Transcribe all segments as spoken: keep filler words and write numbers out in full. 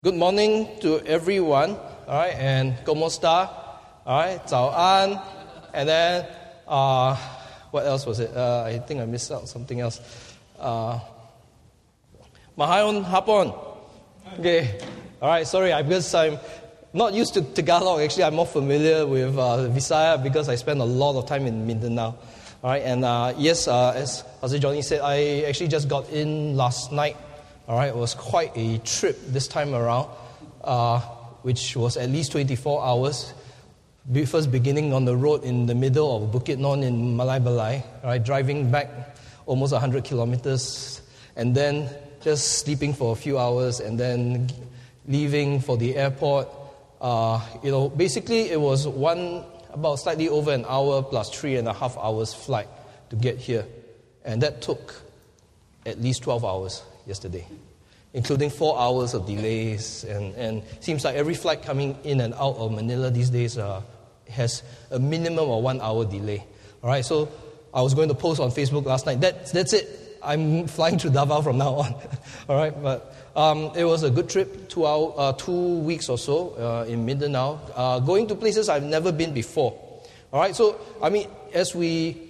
Good morning to everyone, all right, and ¿Cómo está? All right, 早安, and then, uh, what else was it? Uh, I think I missed out something else. Uh, Mahayong hapon. Okay, all right, sorry, I, because I'm not used to Tagalog. Actually, I'm more familiar with uh, Visaya because I spent a lot of time in Mindanao. All right, and uh, yes, uh, as Pastor Johnny said, I actually just got in last night. All right, it was quite a trip this time around, uh, which was at least twenty-four hours. First beginning on the road in the middle of Bukidnon in Malay Balai, right, driving back almost one hundred kilometers, and then just sleeping for a few hours, and then leaving for the airport. Uh, you know, basically it was one, about slightly over an hour plus three and a half hours flight to get here. And that took at least twelve hours yesterday, including four hours of delays, and, and seems like every flight coming in and out of Manila these days uh, has a minimum of one hour delay. All right, so I was going to post on Facebook last night. That, that's it. I'm flying to Davao from now on. All right, but um, it was a good trip, two, hour, uh, two weeks or so uh, in Mindanao, uh, going to places I've never been before. All right, so, I mean, as we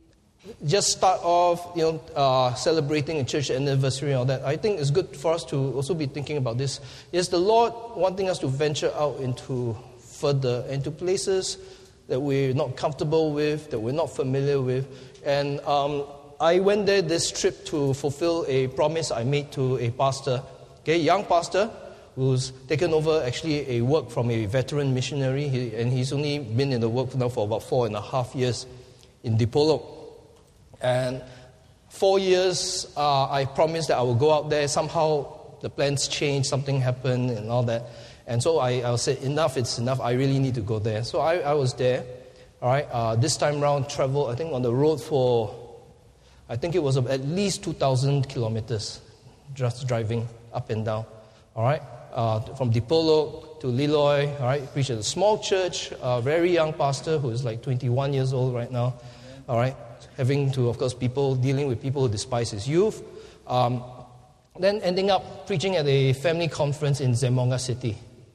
just start off, you know, uh, celebrating a church anniversary and all that, I think it's good for us to also be thinking about this. Is the Lord wanting us to venture out into further, into places that we're not comfortable with, that we're not familiar with? And um, I went there this trip to fulfill a promise I made to a pastor, okay, young pastor, who's taken over actually a work from a veteran missionary, he, and he's only been in the work now for about four and a half years in Dipolog. And four years, uh, I promised that I would go out there. Somehow the plans changed, something happened and all that. And so I, I said, enough, it's enough. I really need to go there. So I, I was there. All right. Uh, this time round, traveled, I think, on the road for, I think it was at least two thousand kilometers, just driving up and down. All right. Uh, from Dipolog to Liloy. All right. Preached at a small church, a very young pastor who is like twenty-one years old right now. All right. Having to, of course, people, dealing with people who despise his youth. Um, then ending up preaching at a family conference in Zamboanga City.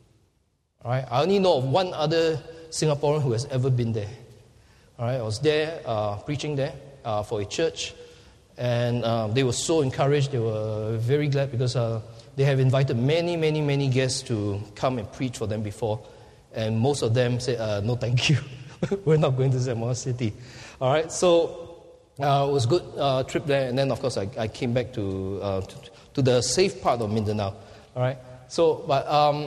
All right, I only know of one other Singaporean who has ever been there. All right, I was there, uh, preaching there uh, for a church. And uh, they were so encouraged. They were very glad because uh, they have invited many, many, many guests to come and preach for them before. And most of them said, uh, no, thank you. We're not going to Zamboanga City. All right, so uh, it was a good uh, trip there, and then of course I, I came back to, uh, to to the safe part of Mindanao. All right, so but um,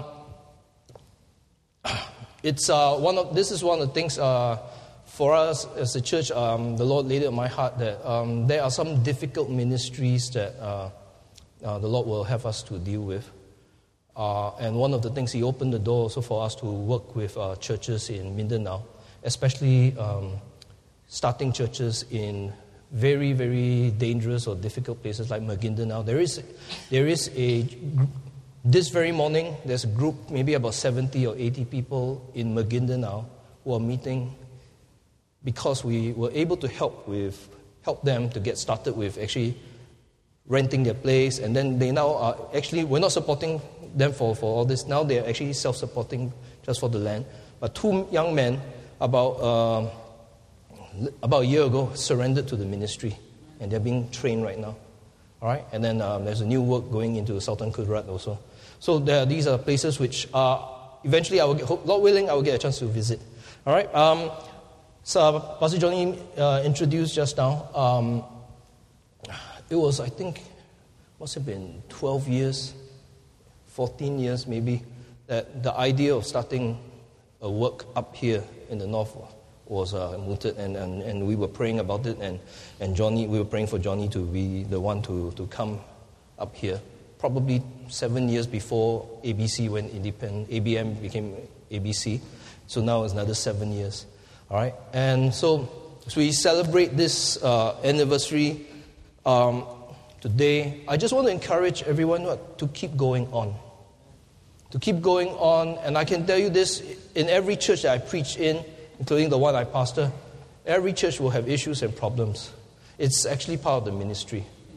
it's uh, one of this is one of the things uh, for us as a church. Um, the Lord laid it on my heart that um, there are some difficult ministries that uh, uh, the Lord will have us to deal with, uh, and one of the things He opened the door also for us to work with uh, churches in Mindanao, especially. Um, starting churches in very, very dangerous or difficult places like Maguindanao. There is, there is a, this very morning, there's a group, maybe about seventy or eighty people in Maguindanao who are meeting because we were able to help with, help them to get started with actually renting their place, and then they now are, actually, we're not supporting them for, for all this. Now they're actually self-supporting just for the land. But two young men, about... Uh, About a year ago, surrendered to the ministry, and they're being trained right now. All right, and then um, there's a new work going into Sultan Kudrat also. So there, these are places which uh, eventually, I will get, Lord willing, I will get a chance to visit. All right. Um, so Pastor Johnny uh, introduced just now. Um, it was, I think, must have been twelve years, fourteen years maybe, that the idea of starting a work up here in the north was uh, mooted, and, and, and we were praying about it, and, and Johnny, we were praying for Johnny to be the one to, to come up here. Probably seven years before A B C went independent, A B M became A B C, so now it's another seven years. All right, and so as we celebrate this uh, anniversary um, today, I just want to encourage everyone to keep going on. To keep going on, and I can tell you this, in every church that I preach in, including the one I pastor, every church will have issues and problems. It's actually part of the ministry.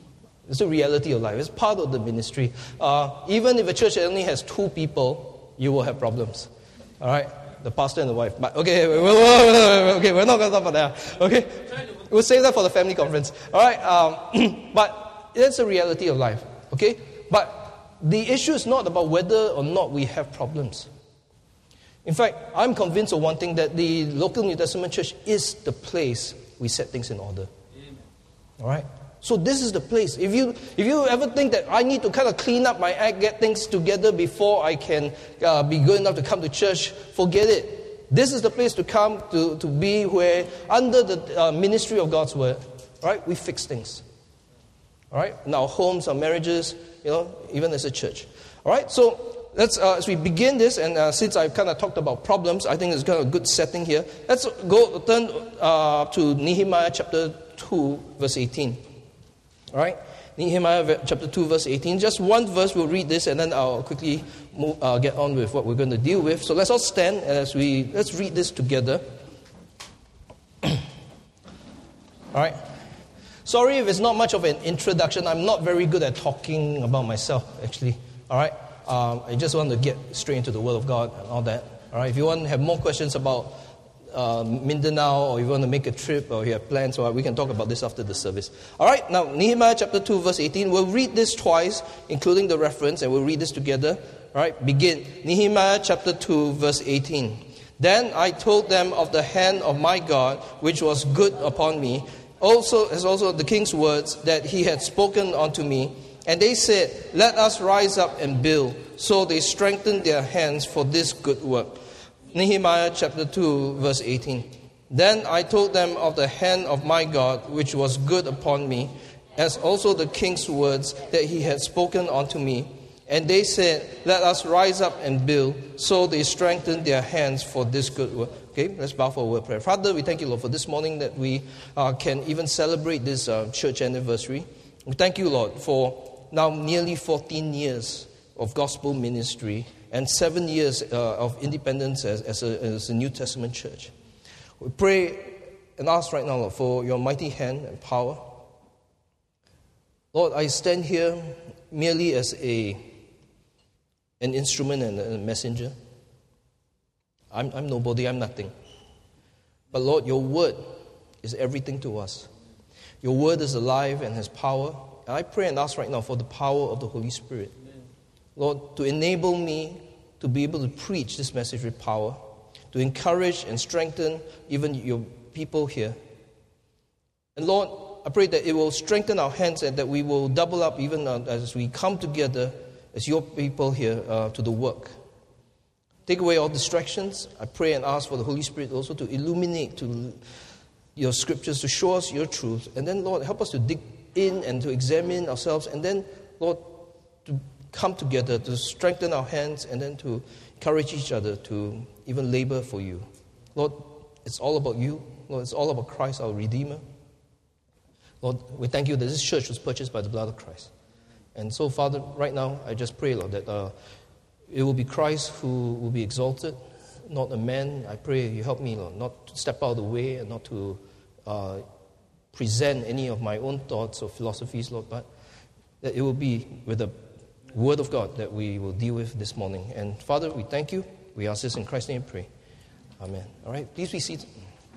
It's a reality of life. It's part of the ministry. Uh, even if a church only has two people, you will have problems. All right? The pastor and the wife. But okay, okay, we're not going to talk about that. Okay? We'll save that for the family conference. All right? Um, but it's a reality of life. Okay? But the issue is not about whether or not we have problems. In fact, I'm convinced of one thing, that the local New Testament church is the place we set things in order. All right? So this is the place. If you if you ever think that I need to kind of clean up my act, get things together before I can uh, be good enough to come to church, forget it. This is the place to come to, to be where, under the uh, ministry of God's word, right, we fix things. All right? In our homes, our marriages, you know, even as a church. All right? So let's uh, as we begin this, and uh, since I've kind of talked about problems, I think it's kind of a good setting here. Let's go turn uh, to Nehemiah chapter two, verse eighteen. All right, Nehemiah chapter two, verse eighteen. Just one verse, we'll read this, and then I'll quickly move, uh, get on with what we're going to deal with. So let's all stand as we let's read this together. All right. Sorry if it's not much of an introduction. I'm not very good at talking about myself, actually. All right. Um, I just want to get straight into the Word of God and all that. All right. If you want to have more questions about Uh, Mindanao, or you want to make a trip, or you have plans, or we can talk about this after the service. All right, now Nehemiah chapter two, verse eighteen. We'll read this twice, including the reference, and we'll read this together. All right, begin. Nehemiah chapter two, verse eighteen. Then I told them of the hand of my God, which was good upon me, also as also the king's words that he had spoken unto me. And they said, let us rise up and build. So they strengthened their hands for this good work. Nehemiah chapter two, verse eighteen. Then I told them of the hand of my God, which was good upon me, as also the king's words that he had spoken unto me. And they said, let us rise up and build. So they strengthened their hands for this good work. Okay, let's bow for a word of prayer. Father, we thank you, Lord, for this morning that we uh, can even celebrate this uh, church anniversary. We thank you, Lord, for now nearly fourteen years of gospel ministry and seven years uh, of independence as, as, a, as a New Testament church. We pray and ask right now, Lord, for your mighty hand and power. Lord, I stand here merely as a an instrument and a messenger. I'm, I'm nobody, I'm nothing. But Lord, your word is everything to us. Your word is alive and has power. And I pray and ask right now for the power of the Holy Spirit. Lord, to enable me to be able to preach this message with power, to encourage and strengthen even your people here. And Lord, I pray that it will strengthen our hands and that we will double up even as we come together as your people here uh, to the work. Take away all distractions. I pray and ask for the Holy Spirit also to illuminate to your scriptures, to show us your truth. And then, Lord, help us to dig in and to examine ourselves. And then, Lord, to come together to strengthen our hands and then to encourage each other to even labor for you. Lord, it's all about you. Lord, it's all about Christ, our Redeemer. Lord, we thank you that this church was purchased by the blood of Christ. And so, Father, right now, I just pray, Lord, that uh, it will be Christ who will be exalted, not a man. I pray you help me, Lord, not to step out of the way and not to uh, present any of my own thoughts or philosophies, Lord, but that it will be with the Word of God that we will deal with this morning. And Father, we thank you. We ask this in Christ's name and pray. Amen. All right, please be seated.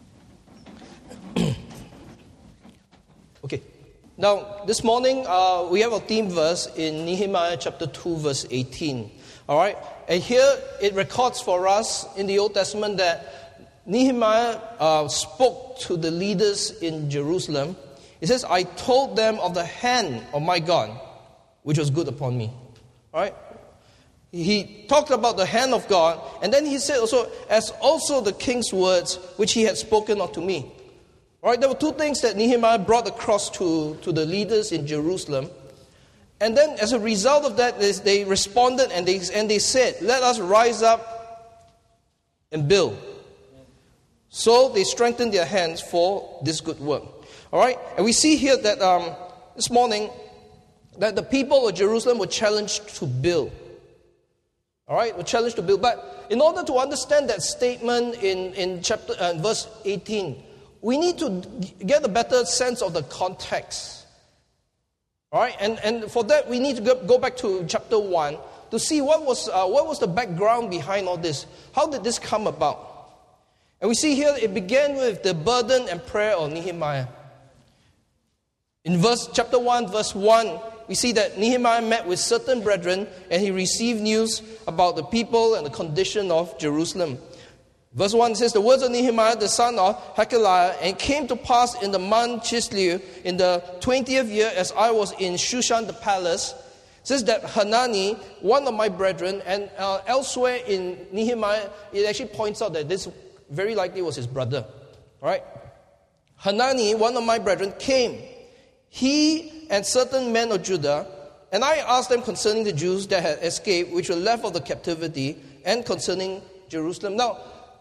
Okay. Now, this morning, uh, we have a theme verse in Nehemiah chapter two, verse eighteen. All right? And here, it records for us in the Old Testament that Nehemiah uh, spoke to the leaders in Jerusalem. It says, I told them of the hand of my God, which was good upon me. All right? He talked about the hand of God, and then he said also, as also the king's words, which he had spoken unto me. All right? There were two things that Nehemiah brought across to, to the leaders in Jerusalem. And then as a result of that, they responded and they, and they said, let us rise up and build. So they strengthened their hands for this good work. All right? And we see here that um, this morning, that the people of Jerusalem were challenged to build. All right? Were challenged to build. But in order to understand that statement in, in chapter uh, verse eighteen, we need to get a better sense of the context. All right, and, and for that we need to go, go back to chapter one to see what was uh, what was the background behind all this. How did this come about? And we see here it began with the burden and prayer of Nehemiah. In verse chapter one, verse one, we see that Nehemiah met with certain brethren and he received news about the people and the condition of Jerusalem. Verse one says, the words of Nehemiah, the son of Hakaliah, and it came to pass in the month Chislev, in the twentieth year, as I was in Shushan the palace, says that Hanani, one of my brethren, and uh, elsewhere in Nehemiah, it actually points out that this very likely was his brother. All right? Hanani, one of my brethren, came, he and certain men of Judah, and I asked them concerning the Jews that had escaped, which were left of the captivity, and concerning Jerusalem. Now,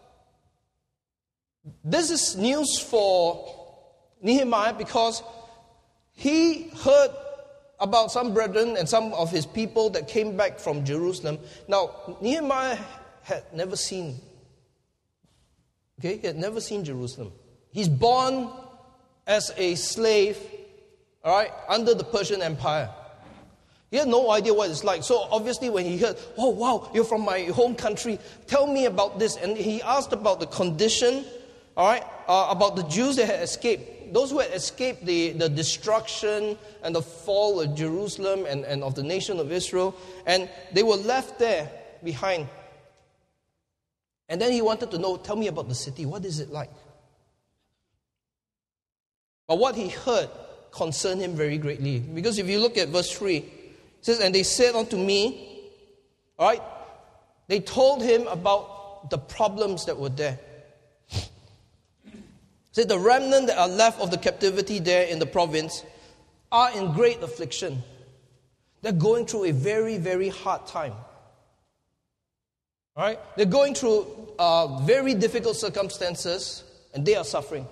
this is news for Nehemiah because he heard about some brethren and some of his people that came back from Jerusalem. Now, Nehemiah had never seen, okay, he had never seen Jerusalem. He's born as a slave, all right, under the Persian Empire. He had no idea what it's like. So obviously when he heard, oh wow, you're from my home country, tell me about this. And he asked about the condition, all right, uh, about the Jews that had escaped. Those who had escaped the, the destruction and the fall of Jerusalem and, and of the nation of Israel. And they were left there behind. And then he wanted to know, tell me about the city. What is it like? But what he heard concerned him very greatly. Because if you look at verse three, it says, and they said unto me, all right, they told him about the problems that were there. Said the remnant that are left of the captivity there in the province are in great affliction. They're going through a very, very hard time. All right? They're going through uh, very difficult circumstances, and they are suffering.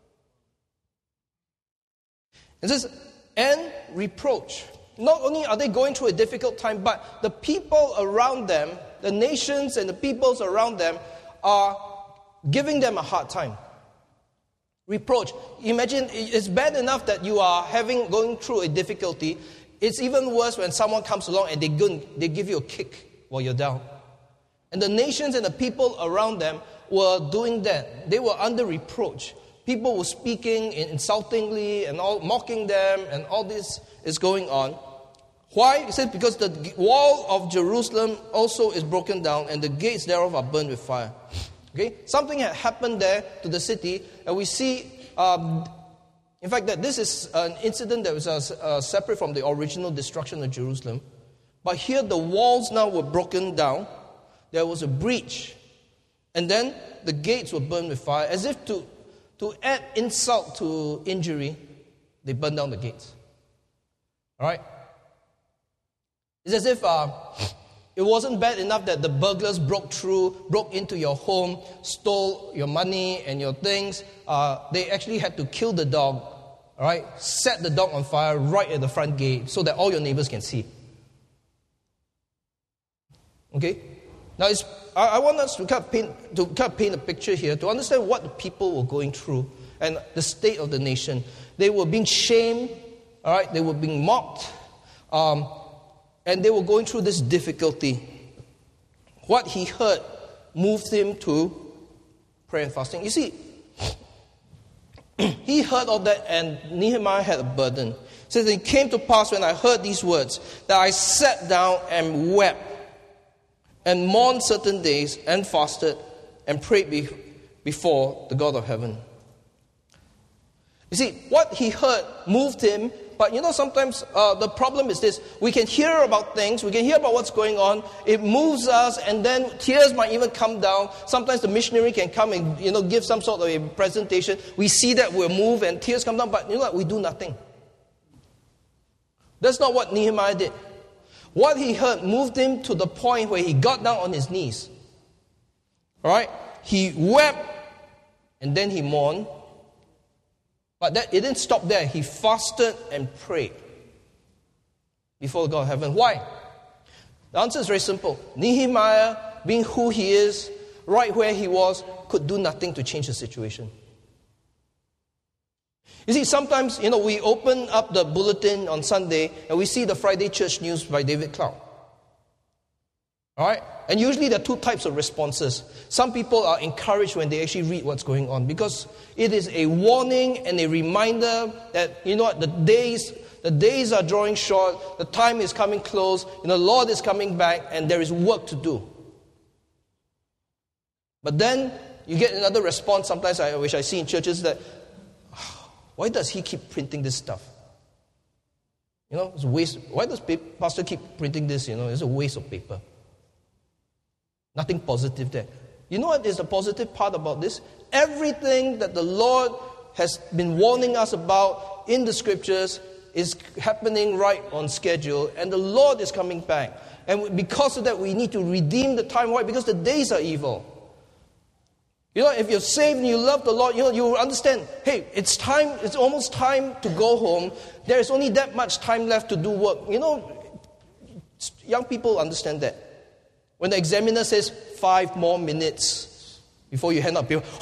It says, and reproach. Not only are they going through a difficult time, but the people around them, the nations and the peoples around them, are giving them a hard time. Reproach. Imagine, it's bad enough that you are having going through a difficulty. It's even worse when someone comes along and they, go, they give you a kick while you're down. And the nations and the people around them were doing that. They were under reproach. People were speaking insultingly and all, mocking them, and all this is going on. Why? It says because the wall of Jerusalem also is broken down, and the gates thereof are burned with fire. Okay, something had happened there to the city, and we see, um, in fact, that this is an incident that was uh, uh, separate from the original destruction of Jerusalem. But here the walls now were broken down. There was a breach, and then the gates were burned with fire, as if to to add insult to injury. They burned down the gates. All right. It's as if uh, it wasn't bad enough that the burglars broke through, broke into your home, stole your money and your things. Uh, they actually had to kill the dog, all right, set the dog on fire right at the front gate so that all your neighbors can see. Okay? Now, it's, I, I want us to kind, of paint, to kind of paint a picture here to understand what the people were going through and the state of the nation. They were being shamed, all right, they were being mocked, um, and they were going through this difficulty. What he heard moved him to prayer and fasting. You see, he heard all that, and Nehemiah had a burden. It says, it came to pass when I heard these words that I sat down and wept and mourned certain days and fasted and prayed be- before the God of heaven. You see, what he heard moved him. But you know, sometimes uh, the problem is this. We can hear about things. We can hear about what's going on. It moves us, and then tears might even come down. Sometimes the missionary can come and, you know, give some sort of a presentation. We see that we're moved and tears come down, but you know what? We do nothing. That's not what Nehemiah did. What he heard moved him to the point where he got down on his knees. All right? He wept, and then he mourned. But that, it didn't stop there. He fasted and prayed before God of heaven. Why? The answer is very simple. Nehemiah, being who he is, right where he was, could do nothing to change the situation. You see, sometimes, you know, we open up the bulletin on Sunday and we see the Friday Church News by David Cloud. All right? And usually there are two types of responses. Some people are encouraged when they actually read what's going on because it is a warning and a reminder that, you know what, the days, the days are drawing short, the time is coming close, you know, the Lord is coming back, and there is work to do. But then you get another response sometimes, I, which I see in churches, that, why does he keep printing this stuff? You know, it's a waste. Why does pastor keep printing this? You know, it's a waste of paper. Nothing positive there. You know what is the positive part about this? Everything that the Lord has been warning us about in the scriptures is happening right on schedule, and the Lord is coming back. And because of that, we need to redeem the time. Why? Because the days are evil. You know, if you're saved and you love the Lord, you know, you understand, hey, it's time, it's almost time to go home. There is only that much time left to do work. You know, young people understand that. When the examiner says five more minutes before you hand up paper,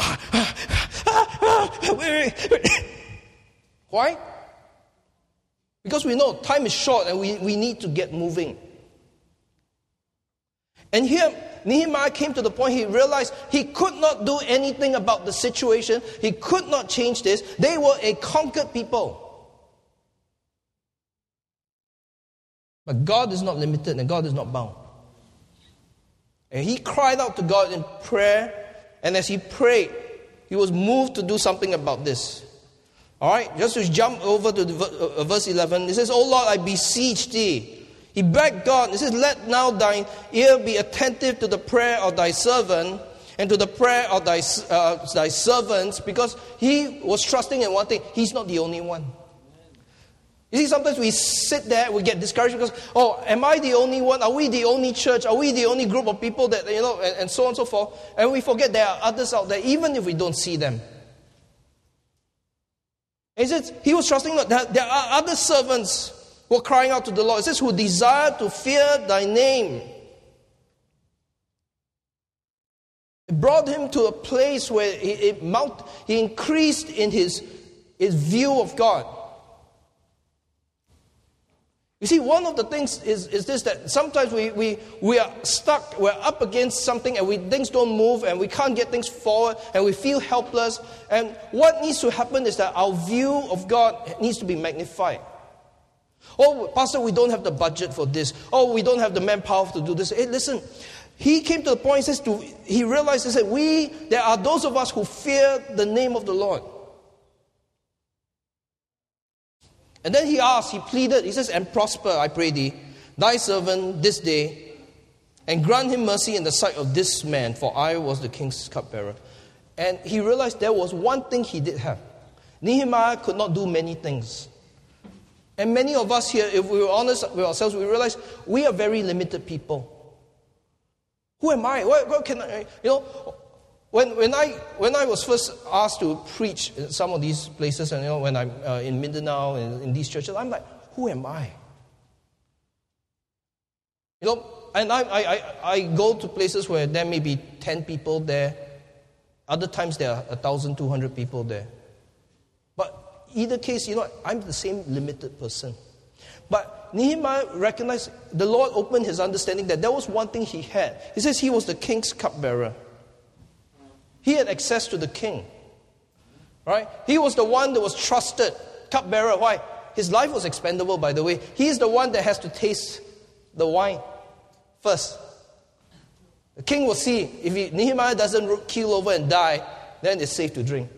why? Because we know time is short and we, we need to get moving. And here, Nehemiah came to the point he realized he could not do anything about the situation. He could not change this. They were a conquered people. But God is not limited and God is not bound. And he cried out to God in prayer, and as he prayed, he was moved to do something about this. All right, just to jump over to the, uh, verse eleven, it says, "O Lord, I beseech thee." He begged God. He says, "Let now thine ear be attentive to the prayer of thy servant and to the prayer of thy, uh, thy servants," because he was trusting in one thing. He's not the only one. You see, sometimes we sit there, we get discouraged because, oh, am I the only one? Are we the only church? Are we the only group of people that, you know, and, and so on and so forth. And we forget there are others out there, even if we don't see them. He says, he was trusting that there are other servants who are crying out to the Lord. It says, who desire to fear thy name. It brought him to a place where he, it mount, he increased in his, his view of God. You see, one of the things is, is this, that sometimes we, we, we are stuck, we're up against something and we, things don't move and we can't get things forward and we feel helpless. And what needs to happen is that our view of God needs to be magnified. Oh, Pastor, we don't have the budget for this. Oh, we don't have the manpower to do this. Hey, listen, he came to the point, he says, to, he realized, he said, we, there are those of us who fear the name of the Lord. And then he asked, he pleaded, he says, "And prosper, I pray thee, thy servant this day, and grant him mercy in the sight of this man, for I was the king's cupbearer." And he realized there was one thing he did have. Nehemiah could not do many things. And many of us here, if we were honest with ourselves, we realize we are very limited people. Who am I? What, what can I, you know, When when I when I was first asked to preach in some of these places, and you know, when I'm uh, in Mindanao and in these churches, I'm like, who am I? You know, and I I I go to places where there may be ten people there. Other times there are a thousand two hundred people there. But either case, you know, I'm the same limited person. But Nehemiah recognized, the Lord opened his understanding that there was one thing he had. He says he was the king's cupbearer. He had access to the king. Right? He was the one that was trusted. Cupbearer, why? His life was expendable, by the way. He is the one that has to taste the wine first. The king will see. If he, Nehemiah doesn't keel over and die, then it's safe to drink.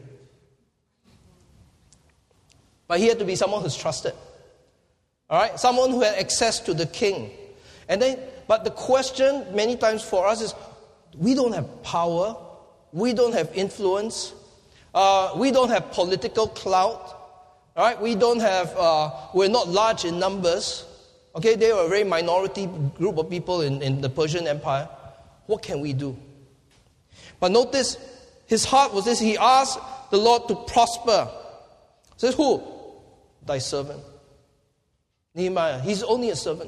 But he had to be someone who's trusted. All right? Someone who had access to the king. And then, but the question many times for us is, we don't have power. We don't have influence. Uh, we don't have political clout. Right? We don't have, uh, we're not large in numbers. Okay, they were a very minority group of people in, in the Persian Empire. What can we do? But notice, his heart was this. He asked the Lord to prosper. Says who? Thy servant. Nehemiah. He's only a servant.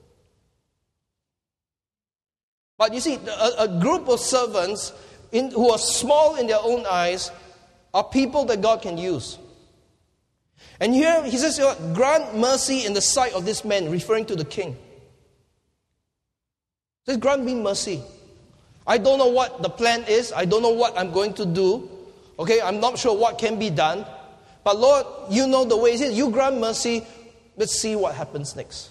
But you see, a, a group of servants in, who are small in their own eyes are people that God can use. And here he says, grant mercy in the sight of this man, referring to the king. He says, grant me mercy. I don't know what the plan is. I don't know what I'm going to do. Okay, I'm not sure what can be done. But Lord, you know the way. He says, you grant mercy. Let's see what happens next.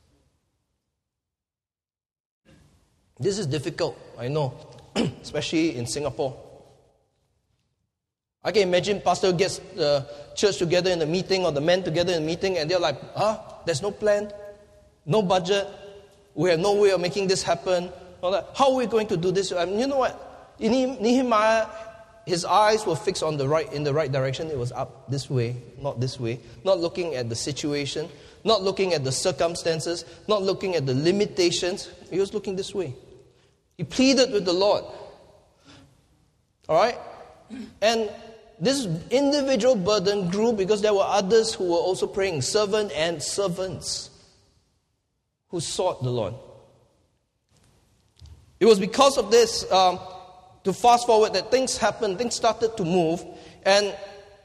This is difficult, I know, especially in Singapore. I can imagine pastor gets the church together in a meeting or the men together in a meeting and they're like, huh? There's no plan, no budget, we have no way of making this happen. How are we going to do this? I mean, you know what? In Nehemiah, his eyes were fixed on the right, in the right direction. It was up this way, not this way. Not looking at the situation, not looking at the circumstances, not looking at the limitations. He was looking this way. He pleaded with the Lord. All right? And this individual burden grew because there were others who were also praying, servant and servants who sought the Lord. It was because of this, um, to fast forward, that things happened, things started to move. And,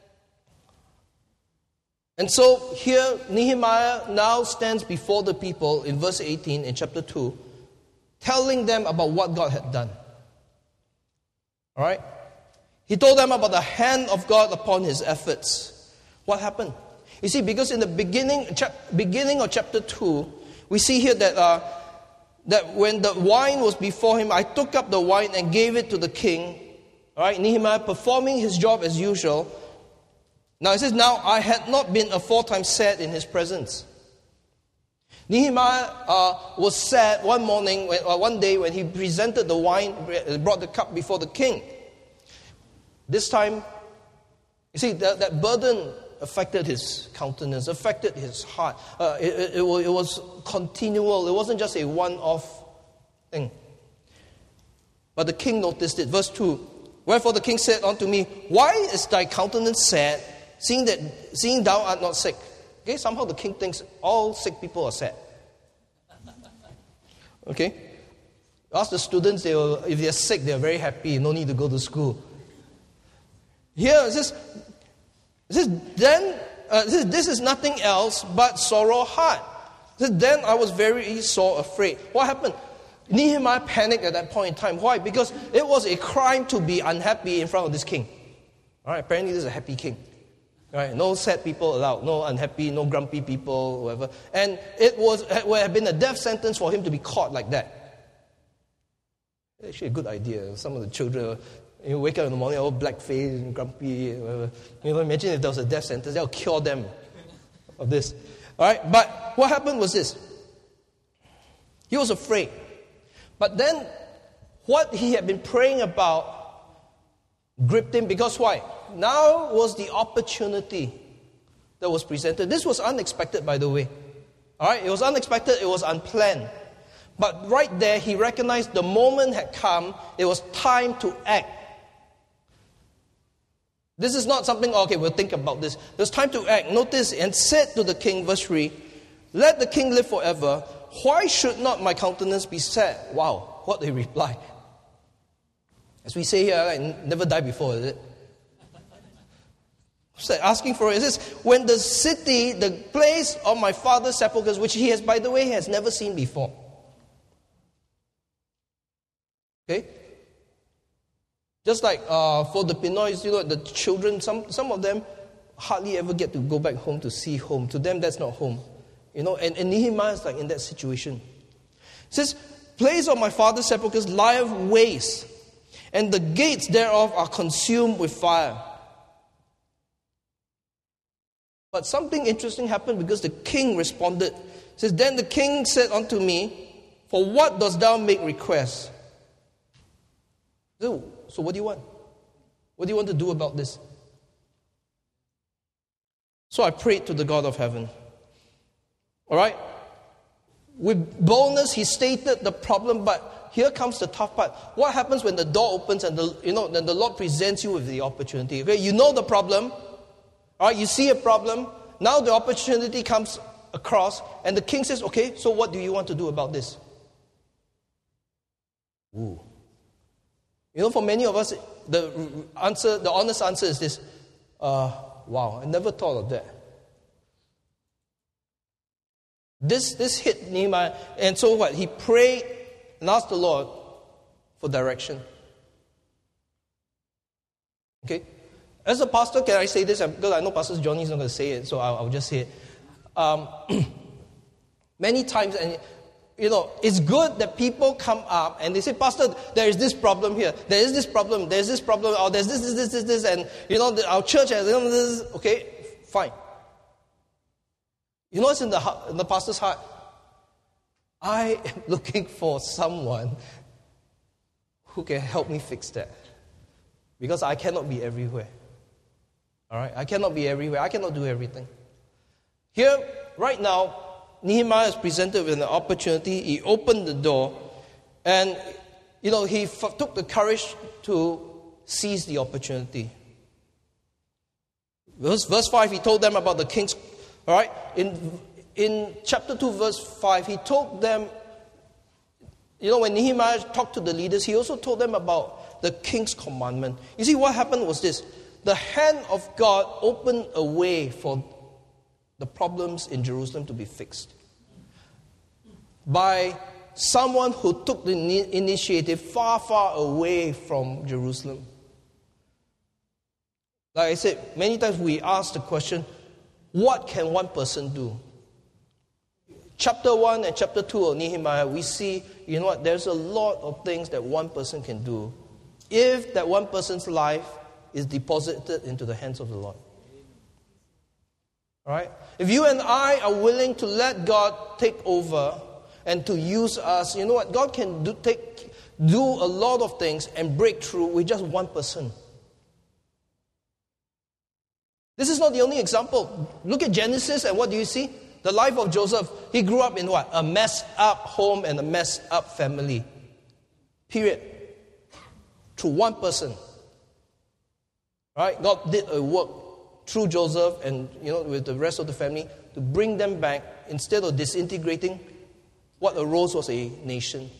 and so here Nehemiah now stands before the people in verse eighteen in chapter two, telling them about what God had done. All right? He told them about the hand of God upon his efforts. What happened? You see, because in the beginning, chap, beginning of chapter two, we see here that uh, that when the wine was before him, I took up the wine and gave it to the king. All right, Nehemiah performing his job as usual. Now it says, now I had not been aforetime sad in his presence. Nehemiah uh, was sad one morning, when, uh, one day when he presented the wine, brought the cup before the king. This time, you see, that, that burden affected his countenance, affected his heart. Uh, it, it, it, was, it was continual. It wasn't just a one-off thing. But the king noticed it. Verse two, wherefore the king said unto me, why is thy countenance sad, seeing that seeing thou art not sick? Okay, somehow the king thinks all sick people are sad. Okay? Ask the students, they will, if they're sick, they're very happy, no need to go to school. Here it says, it says then, uh, it says, this is nothing else but sorrow heart. It says, then I was very sore afraid. What happened? Nehemiah panicked at that point in time. Why? Because it was a crime to be unhappy in front of this king. All right, apparently this is a happy king. All right, no sad people allowed, no unhappy, no grumpy people, whatever. And it was it would have been a death sentence for him to be caught like that. Actually, a good idea. Some of the children, you wake up in the morning, all black face and grumpy, whatever. You know, imagine if there was a death sentence, that would cure them of this. All right, but what happened was this. He was afraid. But then, what he had been praying about gripped him, because why? Now was the opportunity that was presented. This was unexpected, by the way. All right, it was unexpected, it was unplanned. But right there, he recognized the moment had come. It was time to act. This is not something, okay, we'll think about this. It was time to act. Notice, and said to the king, verse three, let the king live forever. Why should not my countenance be sad? Wow, what a reply. As we say here, I never died before, is it? So asking for it. It says, when the city, the place of my father's sepulchres, which he has, by the way, has never seen before. Okay? Just like uh, for the Pinoys, you know, the children, some, some of them hardly ever get to go back home to see home. To them, that's not home. You know, and, and Nehemiah is like in that situation. It says, place of my father's sepulchres lieth waste, and the gates thereof are consumed with fire. But something interesting happened because the king responded. It says, then the king said unto me, for what dost thou make request? So, so what do you want? What do you want to do about this? So I prayed to the God of heaven. All right? With boldness, he stated the problem, but here comes the tough part. What happens when the door opens and the, you know, then the Lord presents you with the opportunity? Okay, you know the problem. All right, you see a problem. Now the opportunity comes across, and the king says, okay, so what do you want to do about this? Ooh. You know, for many of us, the answer, the honest answer is this. Uh, wow, I never thought of that. This, this hit Nehemiah. And so what? He prayed and asked the Lord for direction. Okay? As a pastor, can I say this? Because I know Pastor Johnny is not going to say it, so I'll, I'll just say it. Um, many times, and you know, it's good that people come up and they say, Pastor, there is this problem here. There is this problem. There's this problem. Or there's this, this, this, this, this. And, you know, the, our church has this. Okay, fine. You know what's in the, in the pastor's heart? I am looking for someone who can help me fix that. Because I cannot be everywhere. All right? I cannot be everywhere. I cannot do everything. Here, right now, Nehemiah is presented with an opportunity. He opened the door. And, you know, he f- took the courage to seize the opportunity. Verse, verse five, he told them about the king's... All right? In, in chapter two, verse five, he told them... You know, when Nehemiah talked to the leaders, he also told them about the king's commandment. You see, what happened was this. The hand of God opened a way for the problems in Jerusalem to be fixed by someone who took the initiative far, far away from Jerusalem. Like I said, many times we ask the question, what can one person do? Chapter one and chapter two of Nehemiah, we see, you know what, there's a lot of things that one person can do if that one person's life is deposited into the hands of the Lord. All right? If you and I are willing to let God take over and to use us, you know what? God can do, take, do a lot of things and break through with just one person. This is not the only example. Look at Genesis and what do you see? The life of Joseph. He grew up in what? A messed up home and a messed up family. Period. Through one person. All right? God did a work through Joseph and, you know, with the rest of the family to bring them back instead of disintegrating what arose was a nation.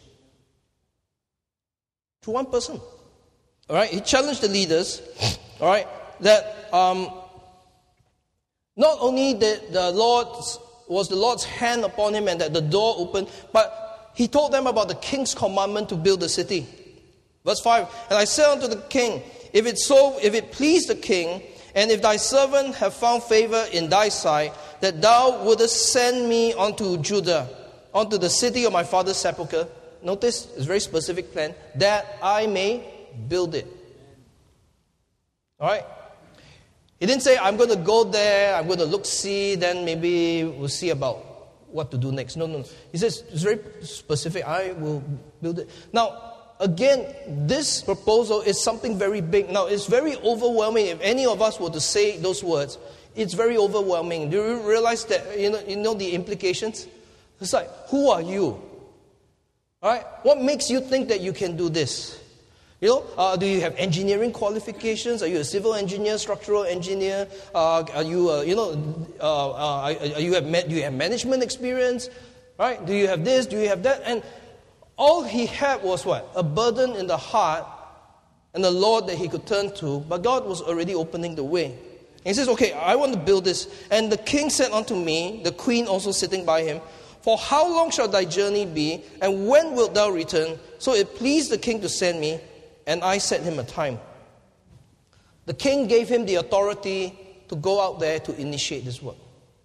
To one person. All right? He challenged the leaders, all right, that um, not only that the Lord's, was the Lord's hand upon him and that the door opened, but he told them about the king's commandment to build the city. Verse five, and I said unto the king, if it so, if it please the king, and if thy servant have found favor in thy sight, that thou wouldest send me unto Judah, unto the city of my father's sepulchre. Notice, it's a very specific plan, that I may build it. All right? He didn't say, I'm going to go there, I'm going to look, see, then maybe we'll see about what to do next. No, no, no. He says, it's very specific, I will build it. Now, again, this proposal is something very big. Now, it's very overwhelming. If any of us were to say those words, it's very overwhelming. Do you realize that, you know, you know the implications? It's like, who are you? All right? What makes you think that you can do this? You know, uh, do you have engineering qualifications? Are you a civil engineer, structural engineer? Uh, are you, uh, you know, uh, uh, are you have ma- do you have management experience? Right? Do you have this? Do you have that? And all he had was what? A burden in the heart and the Lord that he could turn to. But God was already opening the way. And he says, okay, I want to build this. And the king said unto me, the queen also sitting by him, for how long shall thy journey be? And when wilt thou return? So it pleased the king to send me. And I set him a time. The king gave him the authority to go out there to initiate this work.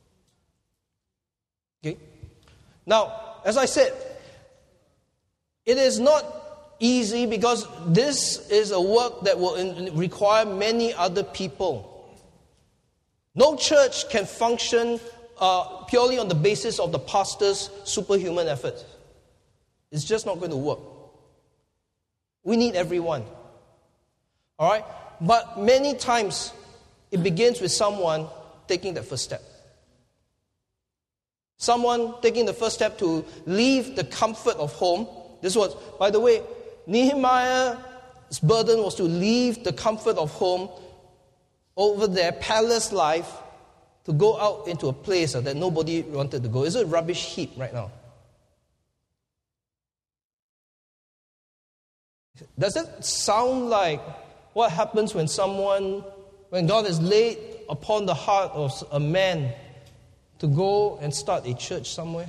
Okay? Now, as I said, it is not easy because this is a work that will in, require many other people. No church can function uh, purely on the basis of the pastor's superhuman effort. It's just not going to work. We need everyone. All right? But many times, it begins with someone taking that first step. Someone taking the first step to leave the comfort of home. This was, by the way, Nehemiah's burden was to leave the comfort of home over their palace life to go out into a place that nobody wanted to go. It's a rubbish heap right now. Does that sound like what happens when someone, when God has laid upon the heart of a man to go and start a church somewhere?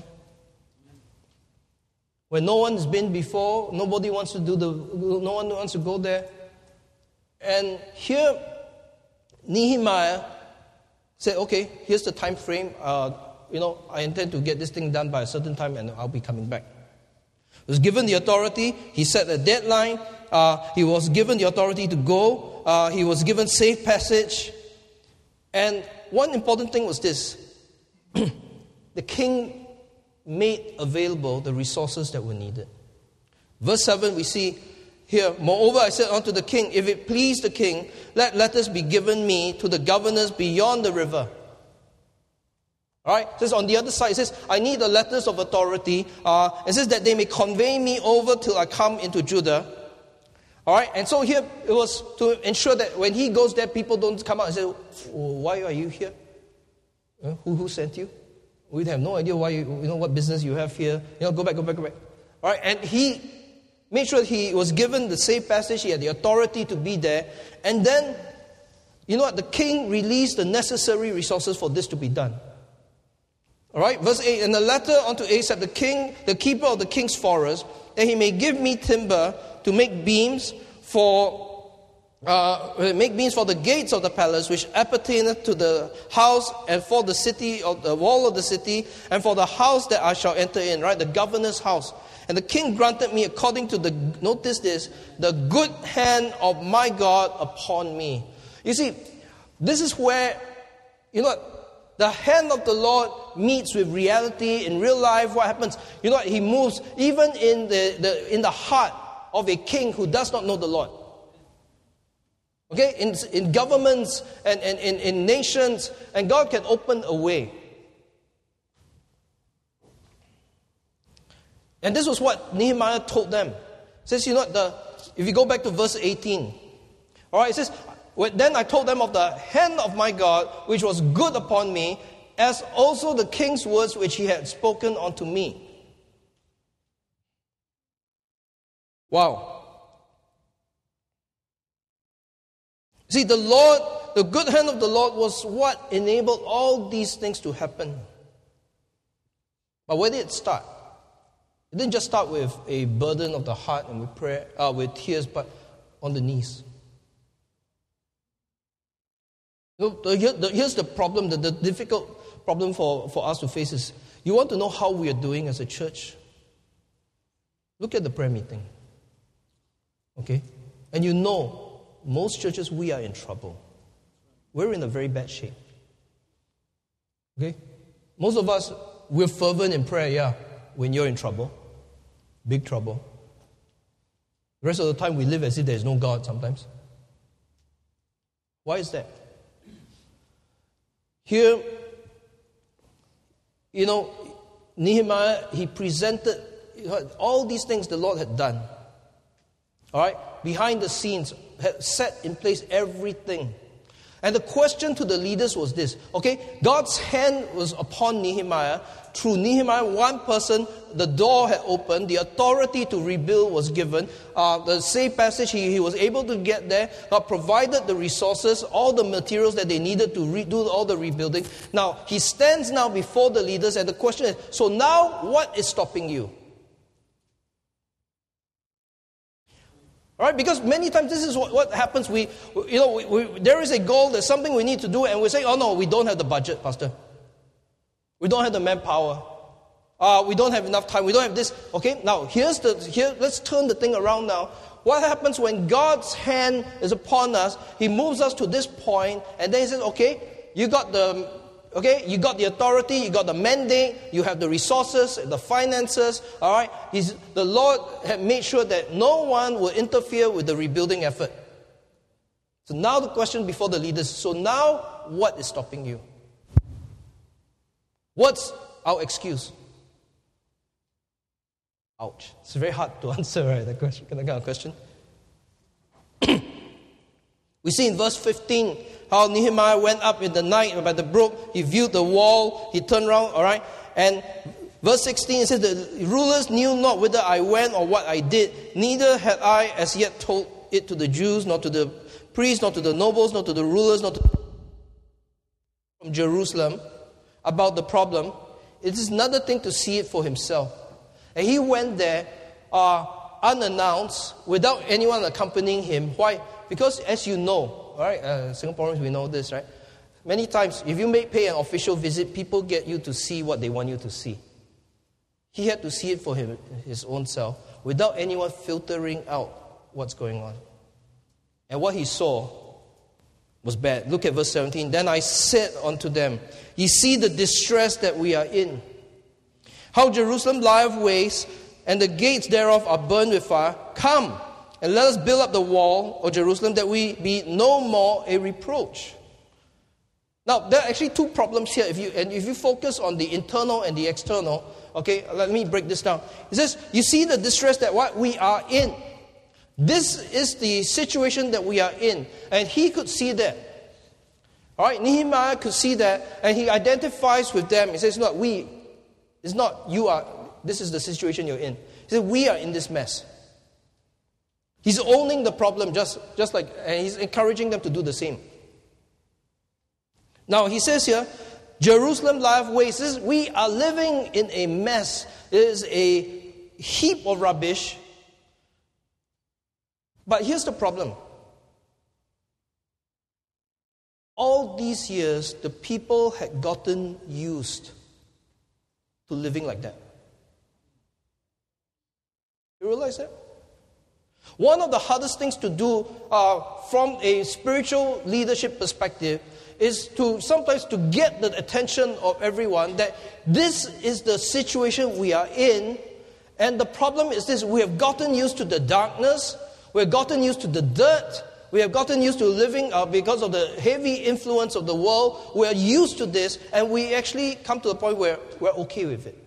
Where no one's been before, nobody wants to do the, no one wants to go there. And here, Nehemiah said, okay, here's the time frame. Uh, you know, I intend to get this thing done by a certain time and I'll be coming back. He was given the authority. He set a deadline. Uh, he was given the authority to go. Uh, he was given safe passage. And one important thing was this. The king made available the resources that were needed. Verse seven, we see here, moreover, I said unto the king, if it please the king, let letters be given me to the governors beyond the river. All right, it says on the other side, it says, I need the letters of authority. Uh, it says that they may convey me over till I come into Judah. All right, and so here it was to ensure that when he goes there, people don't come out and say, why are you here? Uh, who, who sent you? We have no idea why you, you know, what business you have here. You know, go back, go back, go back. All right, and he made sure he was given the safe passage. He had the authority to be there. And then, you know what? The king released the necessary resources for this to be done. All right, verse eight, and the letter unto Asaph, the king, the keeper of the king's forest, that he may give me timber to make beams for, uh, make beams for the gates of the palace, which appertaineth to the house and for the city, of the wall of the city, and for the house that I shall enter in, right, the governor's house. And the king granted me according to the, notice this, the good hand of my God upon me. You see, this is where, you know what, the hand of the Lord meets with reality in real life. What happens? You know what? He moves even in the, the in the heart of a king who does not know the Lord. Okay? In, in governments and, and in, in nations, and God can open a way. And this was what Nehemiah told them. It says, you know what? The, if you go back to verse eighteen. All right, it says, then I told them of the hand of my God, which was good upon me, as also the king's words which he had spoken unto me. Wow. See, the Lord, the good hand of the Lord was what enabled all these things to happen. But where did it start? It didn't just start with a burden of the heart and with prayer, uh, with tears, but on the knees. You know, the, the, here's the problem, the, the difficult problem for, for us to face is, you want to know how we are doing as a church? Look at the prayer meeting. Okay? And you know, most churches, we are in trouble. We're in a very bad shape. Okay? Most of us, we're fervent in prayer, yeah, when you're in trouble. Big trouble. The rest of the time, we live as if there's no God sometimes. Why is that? Here, you know, Nehemiah, he presented all these things the Lord had done. All right? Behind the scenes, had set in place everything. And the question to the leaders was this, okay? God's hand was upon Nehemiah. Through Nehemiah, one person, the door had opened. The authority to rebuild was given. Uh, the safe passage, he, he was able to get there. God provided the resources, all the materials that they needed to redo all the rebuilding. Now, he stands now before the leaders, and the question is, so now what is stopping you? All right, because many times this is what, what happens. We, you know, we, we, there is a goal, there's something we need to do, and we say, oh no, we don't have the budget, Pastor. We don't have the manpower. Uh, we don't have enough time. We don't have this. Okay, now here's the here. Let's turn the thing around now. What happens when God's hand is upon us? He moves us to this point, and then He says, "Okay, you got the, okay, you got the authority, you got the mandate, you have the resources, the finances. All right, He's the Lord had made sure that no one will interfere with the rebuilding effort. So now the question before the leaders. So now, what is stopping you? What's our excuse?" Ouch. It's very hard to answer, right, that question, that kind of question. We see in verse fifteen how Nehemiah went up in the night by the brook. He viewed the wall. He turned around, all right? And verse sixteen, it says, "The rulers knew not whither I went or what I did. Neither had I as yet told it to the Jews, nor to the priests, nor to the nobles, nor to the rulers, nor to from Jerusalem." about the problem. It is another thing to see it for himself. And he went there uh, unannounced, without anyone accompanying him. Why? Because as you know, right, uh, Singaporeans, we know this, right? Many times, if you may pay an official visit, people get you to see what they want you to see. He had to see it for him, his own self, without anyone filtering out what's going on. And what he saw was bad. Look at verse seventeen. Then I said unto them, ye see the distress that we are in. How Jerusalem lieth waste, and the gates thereof are burned with fire. Come, and let us build up the wall of Jerusalem, that we be no more a reproach. Now, there are actually two problems here. If you and if you focus on the internal and the external, okay, let me break this down. It says, you see the distress that what we are in. This is the situation that we are in. And he could see that. All right, Nehemiah could see that, and he identifies with them. He says, no, we, it's not you are, this is the situation you're in. He said, we are in this mess. He's owning the problem just, just like, and he's encouraging them to do the same. Now, he says here, Jerusalem lieth waste. This is, we are living in a mess. It is a heap of rubbish. But here's the problem. All these years, the people had gotten used to living like that. You realize that? One of the hardest things to do uh, from a spiritual leadership perspective is to sometimes to get the attention of everyone that this is the situation we are in, and the problem is this: we have gotten used to the darkness, we have gotten used to the dirt, we have gotten used to living uh, because of the heavy influence of the world. We are used to this, and we actually come to the point where we're okay with it.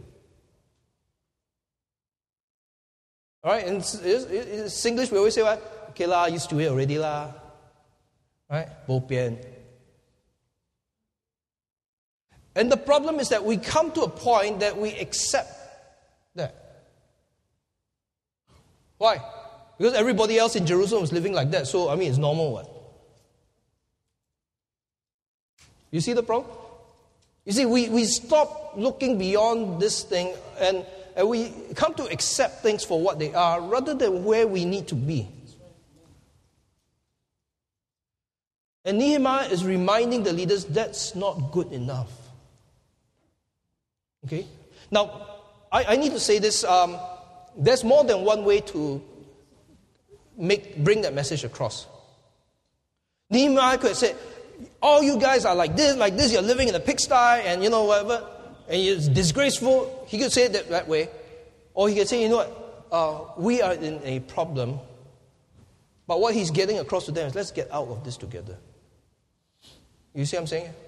All right, in, in, in Singlish we always say what? Okay lah, used to it already lah. Right? Bo pian. And the problem is that we come to a point that we accept that. Why? Because everybody else in Jerusalem was living like that. So, I mean, it's normal, what? You see the problem? You see, we, we stop looking beyond this thing and, and we come to accept things for what they are rather than where we need to be. And Nehemiah is reminding the leaders that's not good enough. Okay? Now, I, I need to say this. Um, there's more than one way to make bring that message across. Nehemiah could have said, all you guys are like this, like this, you're living in a pigsty, and you know, whatever, and it's disgraceful. He could say it that, that way. Or he could say, you know what, uh, we are in a problem, but what he's getting across to them is, let's get out of this together. You see what I'm saying?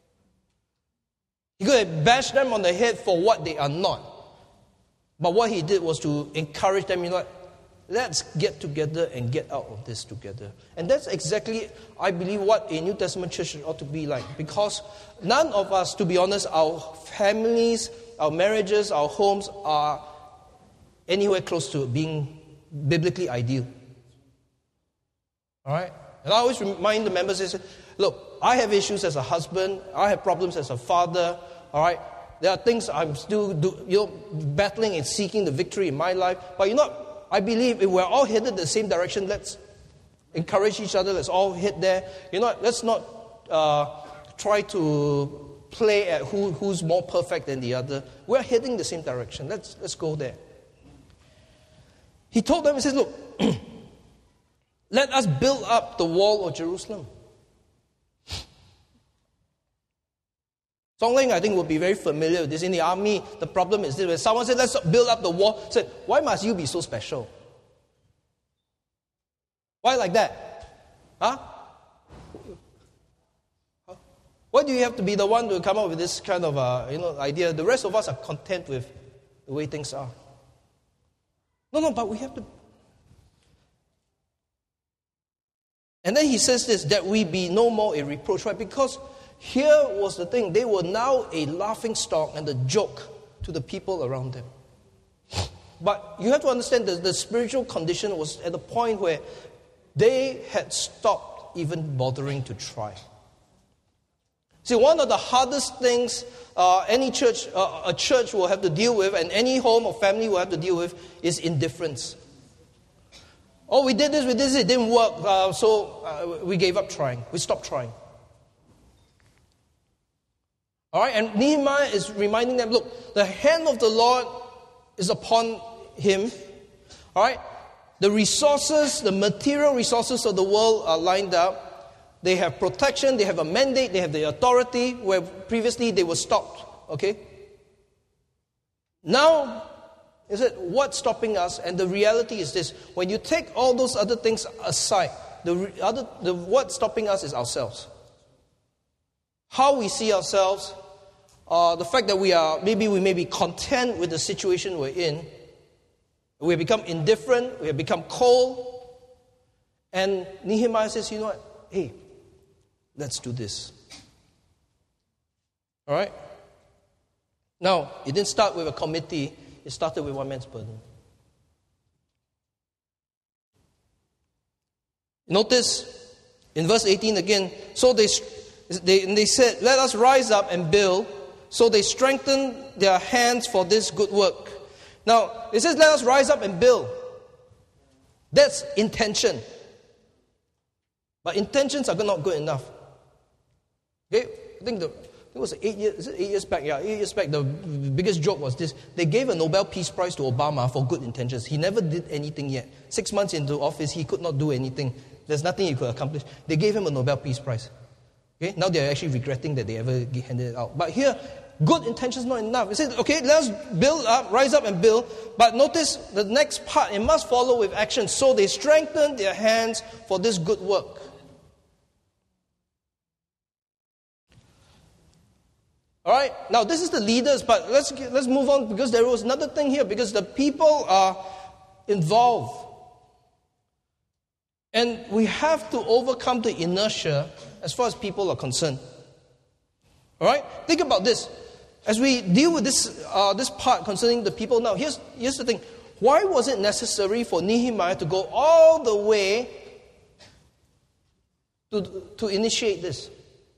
He could have bashed them on the head for what they are not. But what he did was to encourage them, you know what, let's get together and get out of this together. And that's exactly, I believe, what a New Testament church ought to be like. Because none of us, to be honest, our families, our marriages, our homes are anywhere close to being biblically ideal. All right? And I always remind the members, I say, look, I have issues as a husband. I have problems as a father. All right? There are things I'm still do, you know, battling and seeking the victory in my life. But you know, I believe if we're all headed the same direction, let's encourage each other. Let's all head there. You know what? Let's not uh, try to play at who, who's more perfect than the other. We're heading the same direction. Let's let's go there. He told them, he says, look, let us build up the wall of Jerusalem. Song Ling, I think, will be very familiar with this. In the army, the problem is this. When someone said, let's build up the wall, said, why must you be so special? Why like that? Huh? Why do you have to be the one to come up with this kind of uh, you know, idea? The rest of us are content with the way things are. No, no, but we have to. And then he says this, that we be no more a reproach, right? Because here was the thing. They were now a laughing stock and a joke to the people around them. But you have to understand that the spiritual condition was at a point where they had stopped even bothering to try. See, one of the hardest things uh, any church, uh, a church will have to deal with, and any home or family will have to deal with, is indifference. Oh, we did this, we did this, it didn't work, uh, so uh, we gave up trying. We stopped trying. All right, and Nehemiah is reminding them, look, the hand of the Lord is upon him. All right, the resources, the material resources of the world are lined up. They have protection, they have a mandate, they have the authority, where previously they were stopped. Okay? Now, is it what's stopping us? And the reality is this: when you take all those other things aside, the other, the what's stopping us is ourselves. How we see ourselves, uh, the fact that we are maybe we may be content with the situation we're in. We have become indifferent. We have become cold. And Nehemiah says, you know what? Hey, let's do this. All right? Now, it didn't start with a committee. It started with one man's burden. Notice in verse eighteen again, so they, they, they said, let us rise up and build. So they strengthened their hands for this good work. Now, it says, let us rise up and build. That's intention. But intentions are not good enough. Okay? I think the, it was eight years, is it eight years back? Yeah, eight years back, the biggest joke was this. They gave a Nobel Peace Prize to Obama for good intentions. He never did anything yet. Six months into office, he could not do anything. There's nothing he could accomplish. They gave him a Nobel Peace Prize. Okay? Now they're actually regretting that they ever handed it out. But here, good intentions not enough. It says, okay, let's build up, rise up and build. But notice the next part, it must follow with action. So they strengthened their hands for this good work. All right, now this is the leaders, but let's let's move on, because there was another thing here, because the people are involved. And we have to overcome the inertia as far as people are concerned. All right, think about this. As we deal with this uh, this part concerning the people now, here's, here's the thing. Why was it necessary for Nehemiah to go all the way to, to initiate this?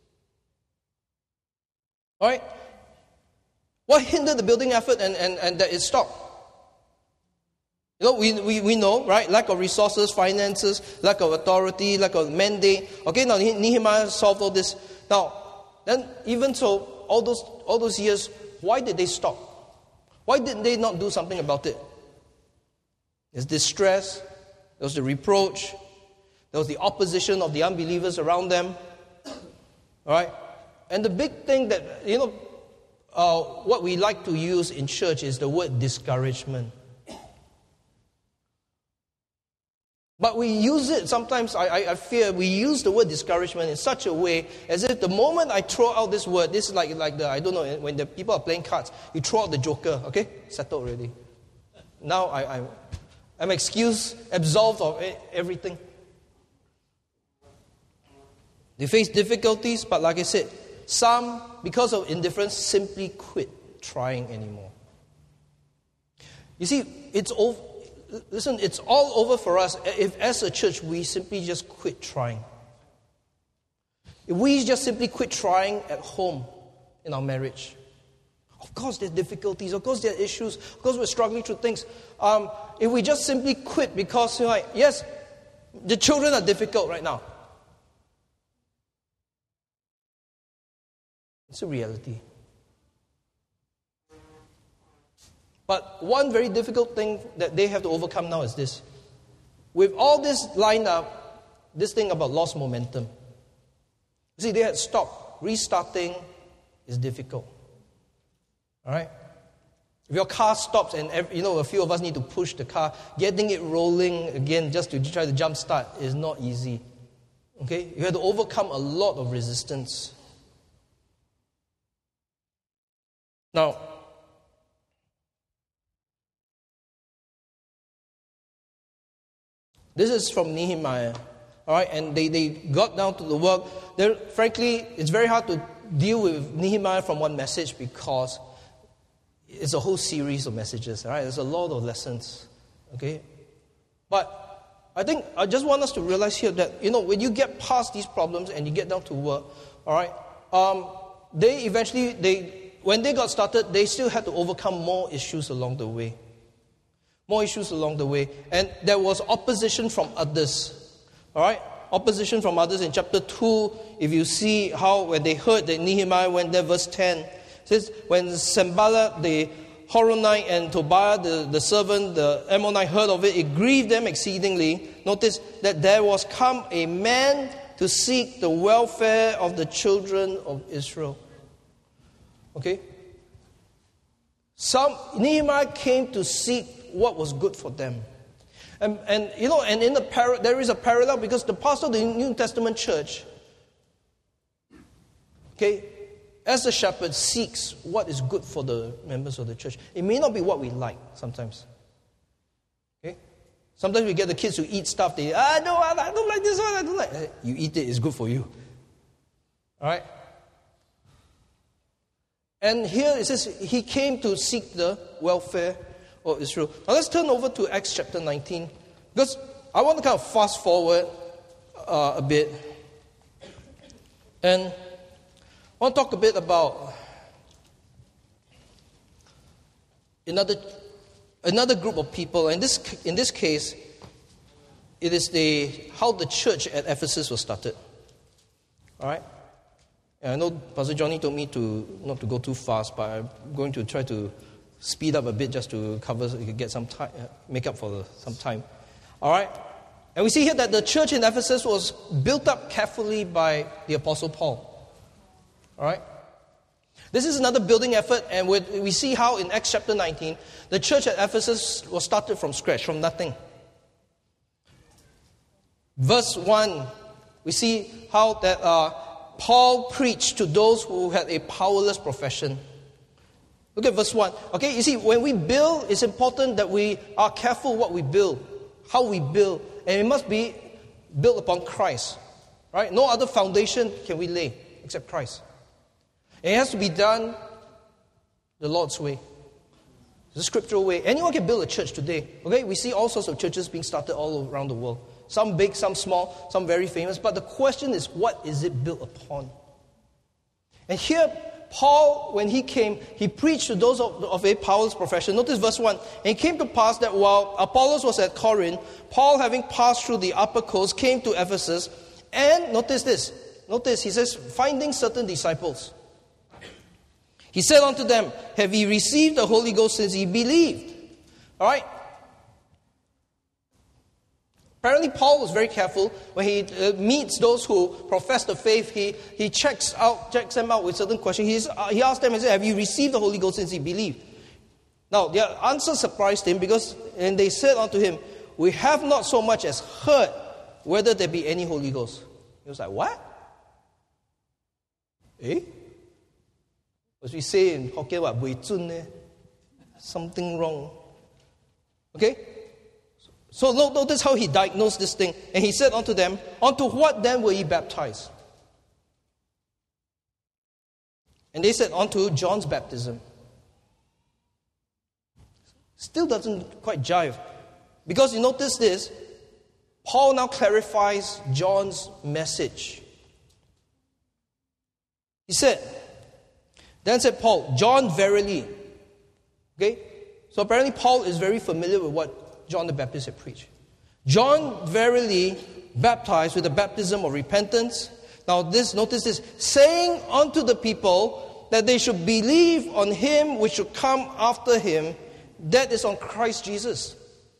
All right? What hindered the building effort and, and, and that it stopped? You know, we, we, we know, right? Lack of resources, finances, lack of authority, lack of mandate. Okay, now Nehemiah solved all this. Now, then even so, all those all those years, why did they stop? Why did they not do something about it? There's distress, there was the reproach, there was the opposition of the unbelievers around them. All right? And the big thing that, you know, uh, what we like to use in church is the word discouragement. But we use it, sometimes I, I, I fear, we use the word discouragement in such a way as if the moment I throw out this word, this is like, like the, I don't know, when the people are playing cards, you throw out the joker, okay? Settled already. Now I, I, I'm excused, absolved of everything. They face difficulties, but like I said, some, because of indifference, simply quit trying anymore. You see, it's over. Listen, it's all over for us if, as a church, we simply just quit trying. If we just simply quit trying at home in our marriage. Of course, there are difficulties. Of course, there are issues. Of course, we're struggling through things. Um, if we just simply quit because, you know, like, yes, the children are difficult right now. It's a reality. But one very difficult thing that they have to overcome now is this. With all this lined up, this thing about lost momentum. You see, they had stopped. Restarting is difficult. All right? If your car stops and, every, you know, a few of us need to push the car, getting it rolling again just to try to jump start is not easy. Okay? You have to overcome a lot of resistance. Now, this is from Nehemiah, all right, and they, they got down to the work. They're, frankly, it's very hard to deal with Nehemiah from one message because it's a whole series of messages, all right? There's a lot of lessons, okay? But I think I just want us to realize here that, you know, when you get past these problems and you get down to work, all right, um, they eventually, they when they got started, they still had to overcome more issues along the way. More issues along the way. And there was opposition from others. All right? Opposition from others. In chapter two, if you see how when they heard that Nehemiah went there, verse ten, it says, when Sanballat, the Horonite, and Tobiah, the, the servant, the Ammonite, heard of it, it grieved them exceedingly. Notice that there was come a man to seek the welfare of the children of Israel. Okay? Some Nehemiah came to seek what was good for them. And, and you know, and in the par- there is a parallel because the pastor of the New Testament church, okay, as a shepherd, seeks what is good for the members of the church. It may not be what we like sometimes. Okay? Sometimes we get the kids who eat stuff, they, ah, no, I don't like this one, I don't like it. You eat it, it's good for you. All right? And here it says, he came to seek the welfare of Israel. Now let's turn over to Acts chapter nineteen. Because I want to kind of fast forward uh, a bit. And I want to talk a bit about another another group of people. And this in this case, it is the how the church at Ephesus was started. All right? And I know Pastor Johnny told me to not to go too fast, but I'm going to try to speed up a bit just to cover, get some time, make up for the, some time. All right? And we see here that the church in Ephesus was built up carefully by the Apostle Paul. All right? This is another building effort, and we see how in Acts chapter nineteen, the church at Ephesus was started from scratch, from nothing. Verse one, we see how that uh, Paul preached to those who had a powerless profession. Look at verse one. Okay, you see, when we build, it's important that we are careful what we build, how we build, and it must be built upon Christ. Right? No other foundation can we lay except Christ. And it has to be done the Lord's way, the scriptural way. Anyone can build a church today. Okay, we see all sorts of churches being started all around the world. Some big, some small, some very famous. But the question is, what is it built upon? And here, Paul, when he came, he preached to those of, of a powerless profession. Notice verse one. And it came to pass that while Apollos was at Corinth, Paul, having passed through the upper coast, came to Ephesus. And notice this. Notice, he says, finding certain disciples. He said unto them, have ye received the Holy Ghost since ye believed? All right? Apparently, Paul was very careful when he uh, meets those who profess the faith. He he checks out checks them out with certain questions. He's, uh, he asked them, he said, have you received the Holy Ghost since you believed? Now, their answer surprised him because, and they said unto him, we have not so much as heard whether there be any Holy Ghost. He was like, what? Eh? As we say in Hokkien, what? Bui zun eh? Something wrong. Okay? So notice how he diagnosed this thing. And he said unto them, unto what then were ye baptized? And they said, unto John's baptism. Still doesn't quite jive. Because you notice this, Paul now clarifies John's message. He said, then said Paul, John verily. Okay? So apparently Paul is very familiar with what John the Baptist had preached. John verily baptized with the baptism of repentance. Now this, notice this, saying unto the people that they should believe on him which should come after him, that is on Christ Jesus.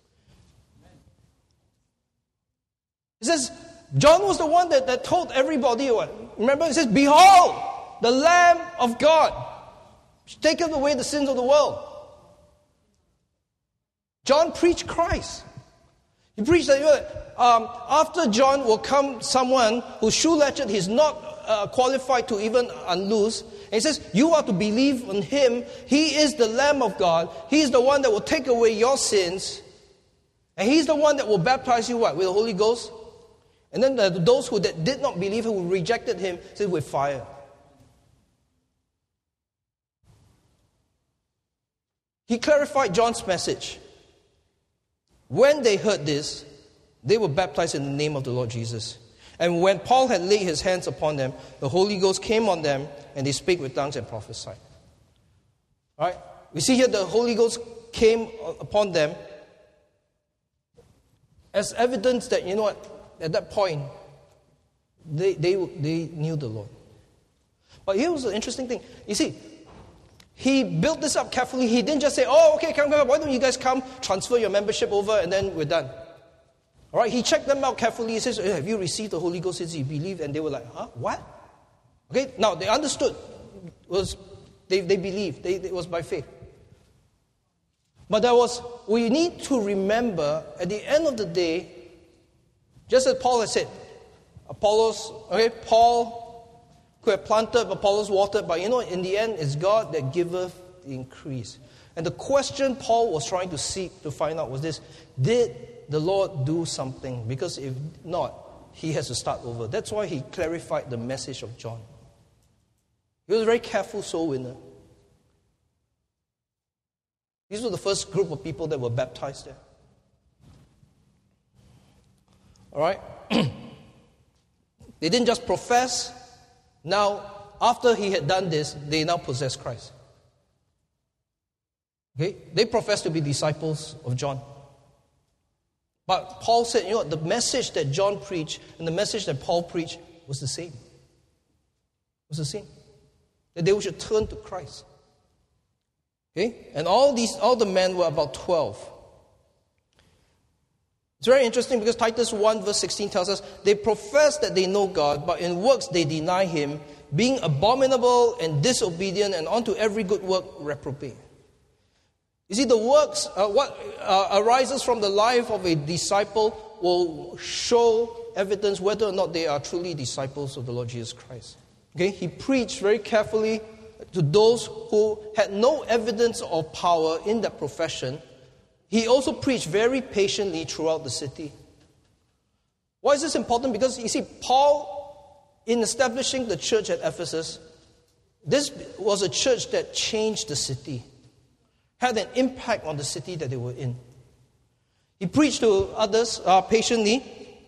It says, John was the one that, that told everybody what? Remember, it says, behold, the Lamb of God, which taketh away the sins of the world. John preached Christ. He preached that um, after John will come someone whose shoe latchet he's not uh, qualified to even unloose. And he says, you are to believe in him. He is the Lamb of God. He is the one that will take away your sins. And he's the one that will baptize you what? With the Holy Ghost. And then the, those who that did not believe, who rejected him, said with fire. He clarified John's message. When they heard this, they were baptized in the name of the Lord Jesus. And when Paul had laid his hands upon them, the Holy Ghost came on them, and they spake with tongues and prophesied. All right? We see here the Holy Ghost came upon them as evidence that, you know what, at that point, they, they, they knew the Lord. But here was the interesting thing. You see, he built this up carefully. He didn't just say, oh, okay, come, come, why don't you guys come, transfer your membership over, and then we're done. All right, he checked them out carefully. He says, have you received the Holy Ghost since you believe? And they were like, huh, what? Okay, now they understood. It was they, they believed. They, it was by faith. But there was, we need to remember, at the end of the day, just as Paul has said, Apollos, okay, Paul could have planted, Apollos watered, but you know, in the end, it's God that giveth the increase. And the question Paul was trying to seek to find out was this: did the Lord do something? Because if not, he has to start over. That's why he clarified the message of John. He was a very careful soul winner. These were the first group of people that were baptized there. All right? They didn't just profess. Now, after he had done this, they now possess Christ. Okay? They professed to be disciples of John. But Paul said, you know what, the message that John preached and the message that Paul preached was the same. It was the same. That they should turn to Christ. Okay? And all these, all the men were about twelve. It's very interesting because Titus one verse sixteen tells us, they profess that they know God, but in works they deny Him, being abominable and disobedient, and unto every good work reprobate. You see, the works, uh, what uh, arises from the life of a disciple will show evidence whether or not they are truly disciples of the Lord Jesus Christ. Okay, he preached very carefully to those who had no evidence or power in that profession. He also preached very patiently throughout the city. Why is this important? Because you see, Paul, in establishing the church at Ephesus, this was a church that changed the city, had an impact on the city that they were in. He preached to others uh, patiently.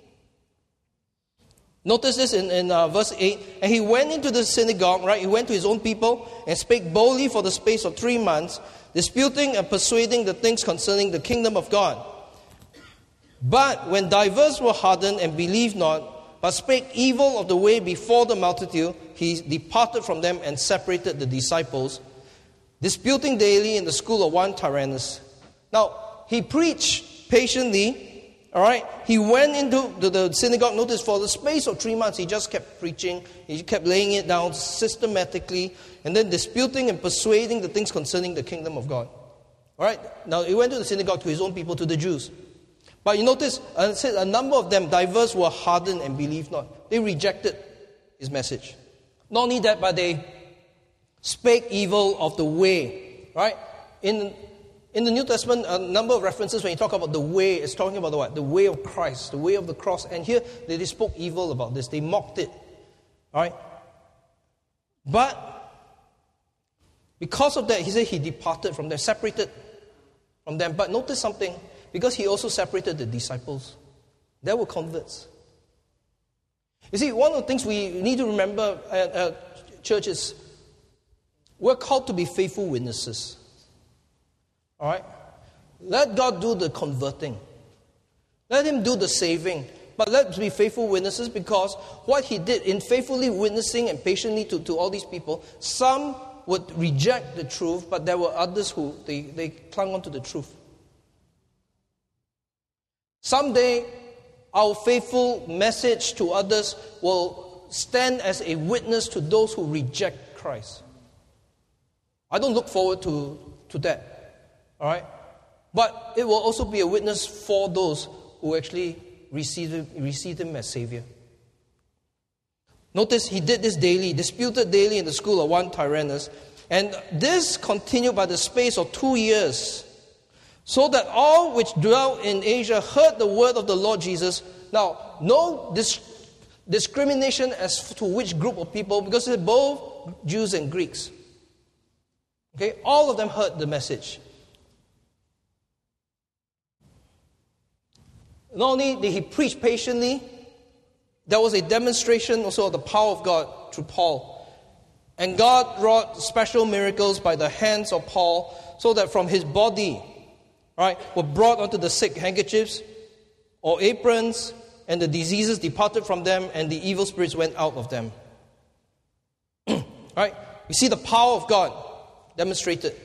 Notice this in, in uh, verse eight. And he went into the synagogue, right? He went to his own people and spake boldly for the space of three months, disputing and persuading the things concerning the kingdom of God. But when divers were hardened and believed not, but spake evil of the way before the multitude, he departed from them and separated the disciples, disputing daily in the school of one Tyrannus. Now, he preached patiently. All right, he went into the, the synagogue, notice, for the space of three months, he just kept preaching, he kept laying it down systematically, and then disputing and persuading the things concerning the kingdom of God. All right, now he went to the synagogue to his own people, to the Jews. But you notice, I said a number of them, diverse, were hardened and believed not. They rejected his message. Not only that, but they spake evil of the way. Right? In In the New Testament, a number of references when you talk about the way, it's talking about the what? The way of Christ, the way of the cross. And here, they, they spoke evil about this. They mocked it. All right? But, because of that, he said he departed from them, separated from them. But notice something, because he also separated the disciples. They were converts. You see, one of the things we need to remember at, at church is, we're called to be faithful witnesses. All right? Let God do the converting. Let Him do the saving. But let's be faithful witnesses, because what He did in faithfully witnessing and patiently to, to all these people, some would reject the truth, but there were others who they, they clung on to the truth. Someday, our faithful message to others will stand as a witness to those who reject Christ. I don't look forward to, to that. All right? But it will also be a witness for those who actually receive him, receive him as Savior. Notice he did this daily, disputed daily in the school of one Tyrannus. And this continued by the space of two years, so that all which dwelt in Asia heard the word of the Lord Jesus. Now, no dis- discrimination as to which group of people, because it's both Jews and Greeks. Okay? All of them heard the message. Not only did he preach patiently, there was a demonstration also of the power of God through Paul. And God wrought special miracles by the hands of Paul, so that from his body, right, were brought onto the sick handkerchiefs or aprons, and the diseases departed from them, and the evil spirits went out of them. Right? We see the power of God demonstrated.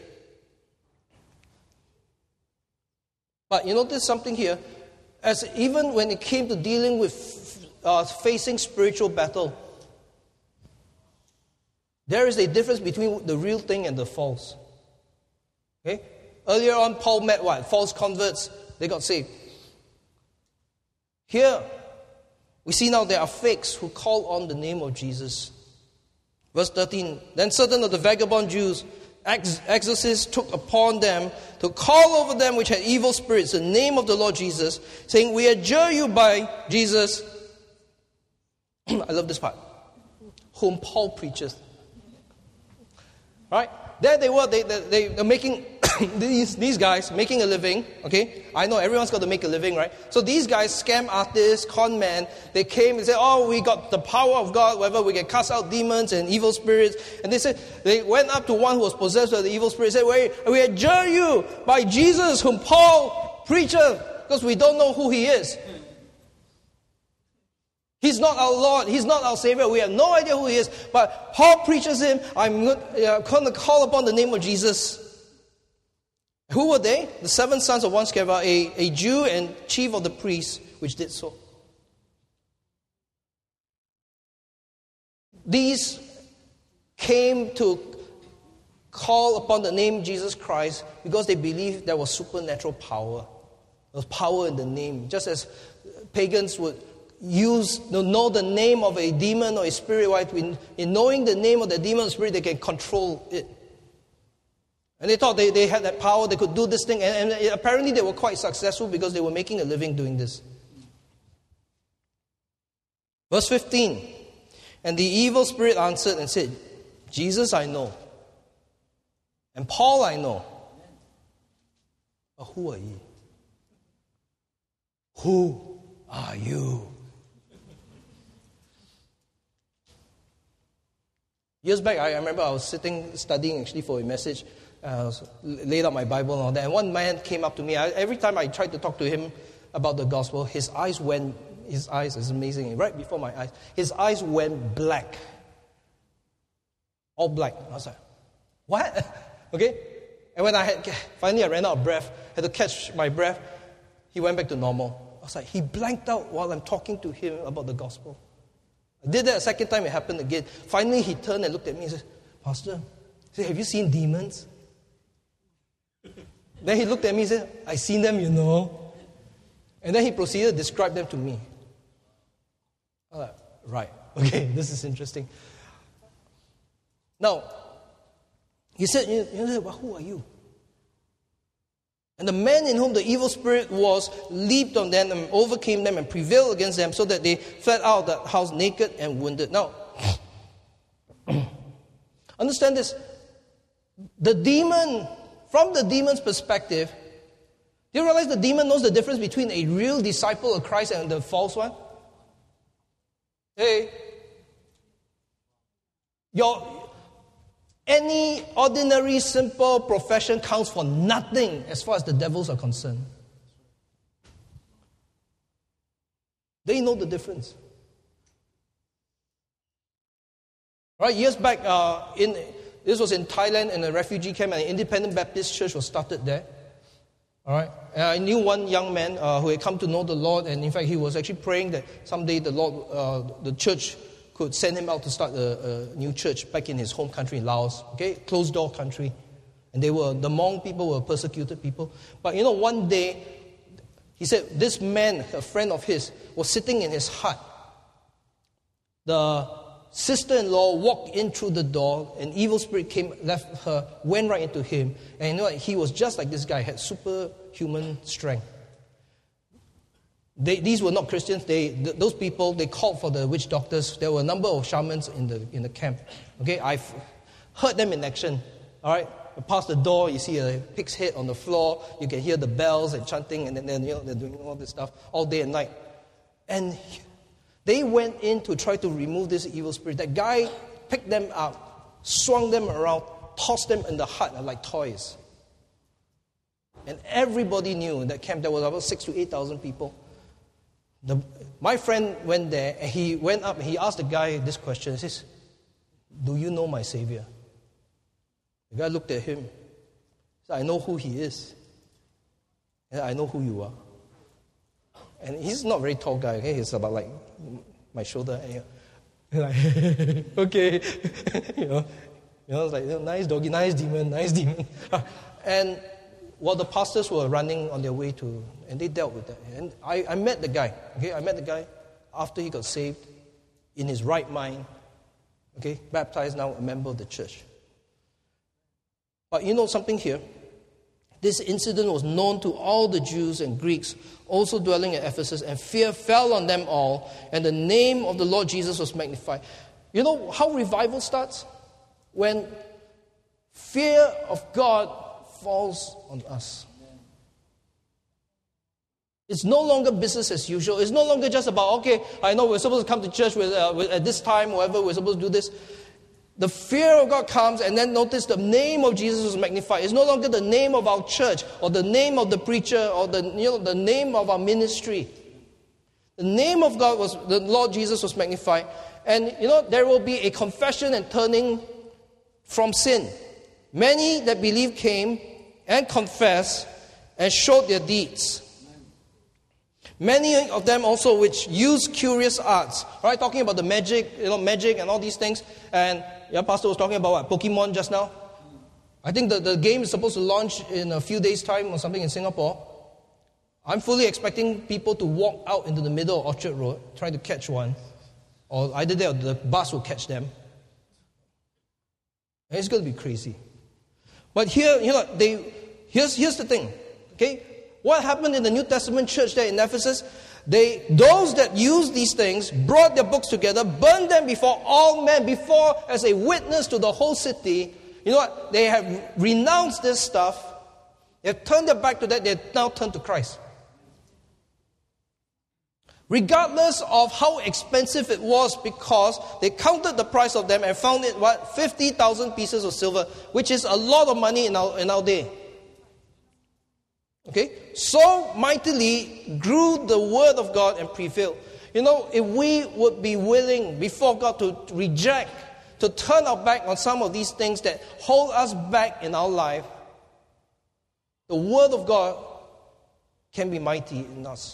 But you notice something here. As even when it came to dealing with uh, facing spiritual battle, there is a difference between the real thing and the false. Okay? Earlier on, Paul met what? False converts. They got saved. Here, we see now there are fakes who call on the name of Jesus. Verse thirteen, then certain of the vagabond Jews, ex- exorcists took upon them to call over them which had evil spirits the name of the Lord Jesus, saying, we adjure you by Jesus. I love this part. Whom Paul preaches. Right? There they were, they, they, they were making, these, these guys making a living, okay? I know everyone's got to make a living, right? So these guys, scam artists, con men, they came and said, oh, we got the power of God, whatever, we can cast out demons and evil spirits. And they said, they went up to one who was possessed by the evil spirit and said, we, we adjure you by Jesus whom Paul preacheth, because we don't know who he is. He's not our Lord. He's not our Savior. We have no idea who he is. But Paul preaches him. I'm going to call upon the name of Jesus. Who were they? The seven sons of one Sceva, a, a Jew and chief of the priests, which did so. These came to call upon the name Jesus Christ because they believed there was supernatural power. There was power in the name. Just as pagans would use, know the name of a demon or a spirit, right? In, in knowing the name of the demon or spirit, they can control it. And they thought they, they had that power, they could do this thing, and, and apparently they were quite successful because they were making a living doing this. Verse fifteen, and the evil spirit answered and said, Jesus I know, and Paul I know, but who are ye? Who are you? Years back, I remember I was sitting, studying actually for a message. Uh, I was, laid out my Bible and all that. And one man came up to me. I, every time I tried to talk to him about the gospel, his eyes went, his eyes is amazing. Right before my eyes, his eyes went black. All black. I was like, what? Okay? And when I had, finally I ran out of breath, had to catch my breath, he went back to normal. I was like, he blanked out while I'm talking to him about the gospel. I did that a second time, it happened again. Finally, he turned and looked at me and said, Pastor, he said, have you seen demons? Then he looked at me and said, I seen them, you know. And then he proceeded to describe them to me. I was like, right, okay, this is interesting. Now, he said, you know, well, who are you? And the man in whom the evil spirit was leaped on them and overcame them and prevailed against them so that they fled out of that house naked and wounded. Now, understand this. The demon, from the demon's perspective, do you realize the demon knows the difference between a real disciple of Christ and the false one? Hey, your any ordinary, simple profession counts for nothing as far as the devils are concerned. They know the difference. Right, years back, uh, in this was in Thailand, in a refugee camp, and an independent Baptist church was started there. All right, and I knew one young man uh, who had come to know the Lord, and in fact, he was actually praying that someday the Lord, uh, the church, could send him out to start a, a new church back in his home country in Laos. Okay, closed door country, and they were the Hmong people were persecuted people. But you know, one day, he said this man, a friend of his, was sitting in his hut. The sister-in-law walked in through the door, an evil spirit came, left her, went right into him, and you know what? He was just like this guy, had superhuman strength. They, these were not Christians. They, th- those people, they called for the witch doctors. There were a number of shamans in the in the camp. Okay, I've heard them in action. All right, you pass the door, you see a pig's head on the floor. You can hear the bells and chanting, and then, then you know they're doing all this stuff all day and night. And They went in to try to remove this evil spirit. That guy picked them up, swung them around, tossed them in the hut like toys. And everybody knew in that camp there was about six to eight thousand people. The, my friend went there and he went up and he asked the guy this question. He says, "Do you know my Savior?" The guy looked at him. He said, "I know who he is. And I know who you are." And he's not a very tall guy. Okay? He's about like my shoulder. And you're like, okay, you know, you know, it's like, nice doggy, nice demon, nice demon. And while the pastors were running on their way to, and they dealt with that. And I, I met the guy, okay? I met the guy after he got saved, in his right mind, okay? Baptized, now a member of the church. But you know something here? This incident was known to all the Jews and Greeks also dwelling at Ephesus, and fear fell on them all, and the name of the Lord Jesus was magnified. You know how revival starts? When fear of God falls on us. It's no longer business as usual. It's no longer just about, okay, I know we're supposed to come to church with, uh, with, at this time, whatever, we're supposed to do this. The fear of God comes, and then notice the name of Jesus was magnified. It's no longer the name of our church, or the name of the preacher, or the, you know, the name of our ministry. The name of God was, the Lord Jesus was magnified. And, you know, there will be a confession and turning from sin. Many that believed came and confessed and showed their deeds. Many of them also which used curious arts, right? Talking about the magic, you know, magic and all these things. And yeah, Pastor was talking about what, Pokemon just now. I think the, the game is supposed to launch in a few days' time or something in Singapore. I'm fully expecting people to walk out into the middle of Orchard Road trying to catch one. Or either they or the bus will catch them. And it's going to be crazy. But here, you know, they here's here's the thing. Okay? What happened in the New Testament church there in Ephesus? They, those that used these things, brought their books together, burned them before all men, before as a witness to the whole city. You know what? They have renounced this stuff. They have turned their back to that. They have now turned to Christ. Regardless of how expensive it was, because they counted the price of them and found it, what, fifty thousand pieces of silver, which is a lot of money in our, in our day. Okay? So mightily grew the word of God and prevailed. You know, if we would be willing before God to reject, to turn our back on some of these things that hold us back in our life, the word of God can be mighty in us.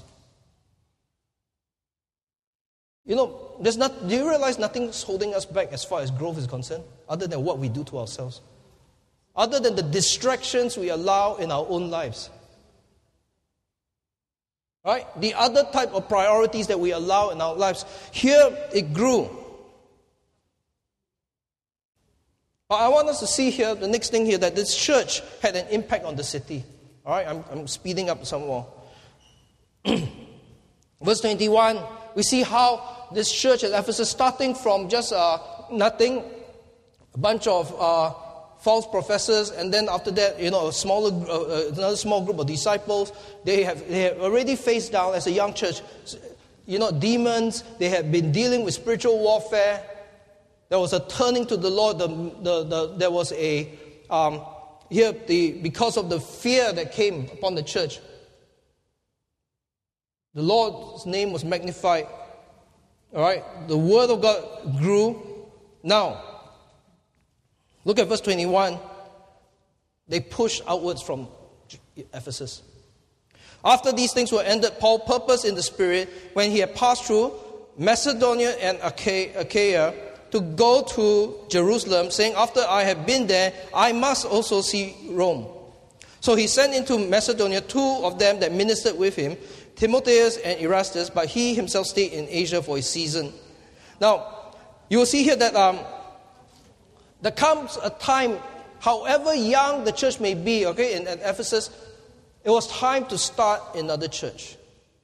You know, there's not, do you realize nothing's holding us back as far as growth is concerned, other than what we do to ourselves? Other than the distractions we allow in our own lives. Right? The other type of priorities that we allow in our lives. Here, it grew. But I want us to see here, the next thing here, that this church had an impact on the city. All right, I'm, I'm speeding up some more. Verse twenty-one, we see how this church at Ephesus, starting from just uh, nothing, a bunch of uh, false professors, and then after that, you know, a smaller, uh, another small group of disciples. They have, they have already faced down as a young church, you know, demons. They have been dealing with spiritual warfare. There was a turning to the Lord. The, the, the, there was a um, here the because of the fear that came upon the church. The Lord's name was magnified. All right, the word of God grew. Now, look at verse twenty-one. They pushed outwards from Ephesus. After these things were ended, Paul purposed in the Spirit, when he had passed through Macedonia and Achaia, to go to Jerusalem, saying, after I have been there, I must also see Rome. So he sent into Macedonia two of them that ministered with him, Timotheus and Erastus, but he himself stayed in Asia for a season. Now, you will see here that um, there comes a time, however young the church may be, okay, in, in Ephesus, it was time to start another church.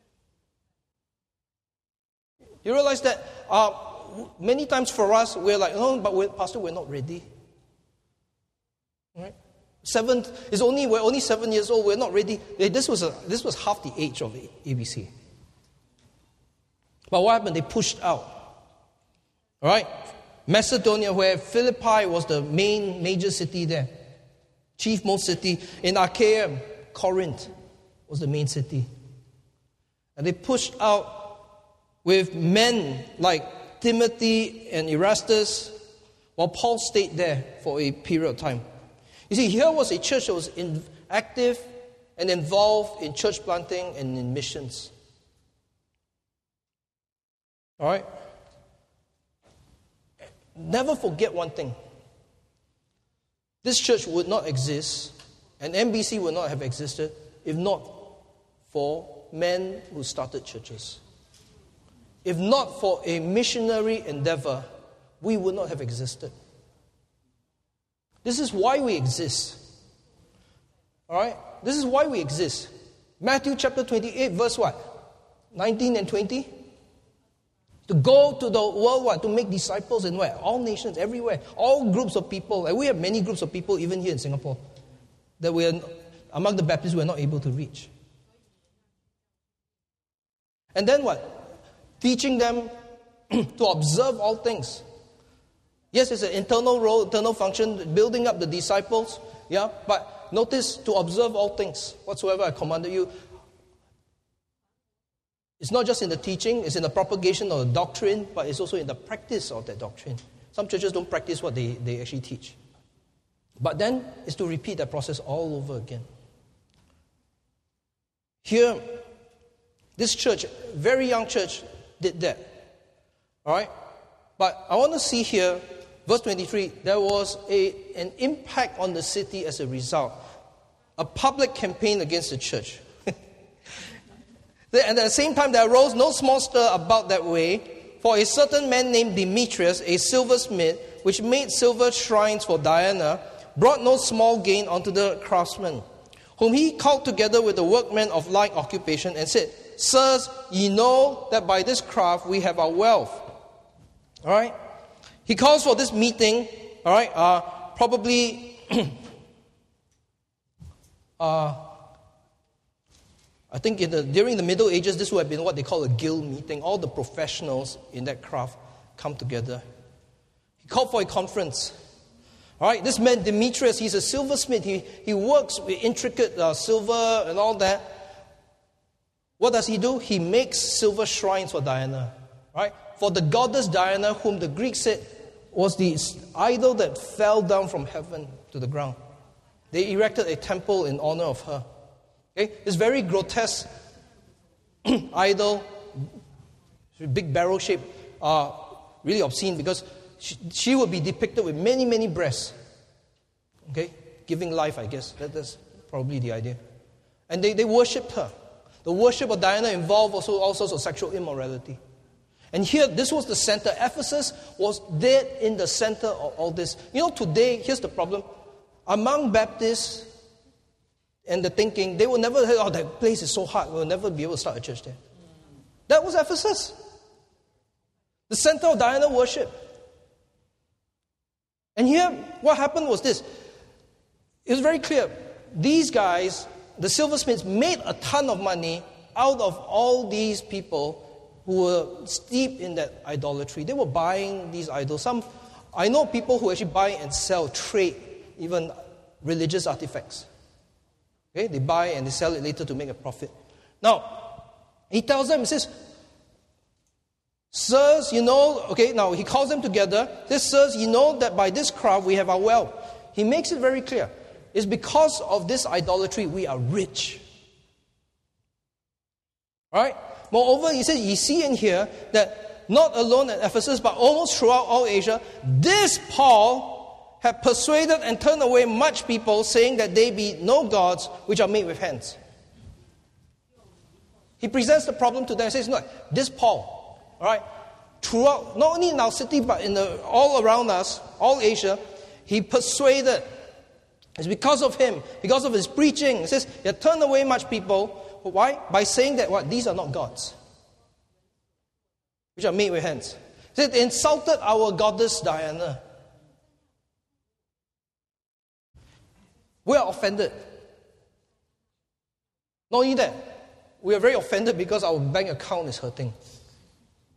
You realize that uh, many times for us, we're like, oh, but we're, Pastor, we're not ready. Right? Seven is only we're only seven years old. We're not ready. This was a this was half the age of A B C. But what happened? They pushed out. All right? Macedonia, where Philippi was the main major city there, chief most city. In Achaia, Corinth was the main city. And they pushed out with men like Timothy and Erastus, while Paul stayed there for a period of time. You see, here was a church that was in, active and involved in church planting and in missions. All right? Never forget one thing. This church would not exist, and N B C would not have existed, if not for men who started churches. If not for a missionary endeavor, we would not have existed. This is why we exist. All right? This is why we exist. Matthew chapter twenty-eight, verse what? nineteen and twenty? To go to the world, what? To make disciples in where? All nations, everywhere. All groups of people. And we have many groups of people, even here in Singapore, that we are, among the Baptists, we are not able to reach. And then what? Teaching them to observe all things. Yes, it's an internal role, internal function, building up the disciples. Yeah, but notice, to observe all things, whatsoever I commanded you. It's not just in the teaching, it's in the propagation of the doctrine, but it's also in the practice of that doctrine. Some churches don't practice what they, they actually teach. But then, it's to repeat that process all over again. Here, this church, very young church, did that. All right? But I want to see here, verse twenty-three, there was a, an impact on the city as a result. A public campaign against the church. And at the same time, there arose no small stir about that way, for a certain man named Demetrius, a silversmith, which made silver shrines for Diana, brought no small gain unto the craftsmen, whom he called together with the workmen of like occupation, and said, Sirs, ye know that by this craft we have our wealth. All right? He calls for this meeting, all right, uh, probably... uh, I think in the, during the Middle Ages, this would have been what they call a guild meeting. All the professionals in that craft come together. He called for a conference. All right, this man Demetrius, he's a silversmith. He, he works with intricate uh, silver and all that. What does he do? He makes silver shrines for Diana. Right? For the goddess Diana, whom the Greeks said was the idol that fell down from heaven to the ground. They erected a temple in honor of her. Okay? This very grotesque idol, big barrel shape, uh, really obscene because she, she would be depicted with many, many breasts. Okay? Giving life, I guess. That, that's probably the idea. And they, they worshipped her. The worship of Diana involved also all sorts of sexual immorality. And here, this was the center. Ephesus was dead in the center of all this. You know, today, here's the problem. Among Baptists, and the thinking, they will never say, oh, that place is so hard, we'll never be able to start a church there. That was Ephesus. The center of Diana worship. And here, what happened was this. It was very clear. These guys, the silversmiths, made a ton of money out of all these people who were steeped in that idolatry. They were buying these idols. Some, I know people who actually buy and sell, trade, even religious artifacts. Okay, they buy and they sell it later to make a profit. Now, he tells them, he says, Sirs, you know, okay, now he calls them together. He says, Sirs, you know that by this craft we have our wealth. He makes it very clear. It's because of this idolatry we are rich. Alright? Moreover, he says, ye see and hear that not alone at Ephesus, but almost throughout all Asia, this Paul had persuaded and turned away much people, saying that they be no gods which are made with hands. He presents the problem to them and says, no, this Paul, all right, throughout, not only in our city, but in the, all around us, all Asia, he persuaded. It's because of him, because of his preaching. He says, he had turned away much people. Why? By saying that what? These are not gods, which are made with hands. He said, they insulted our goddess Diana. We are offended. Not only that, we are very offended because our bank account is hurting.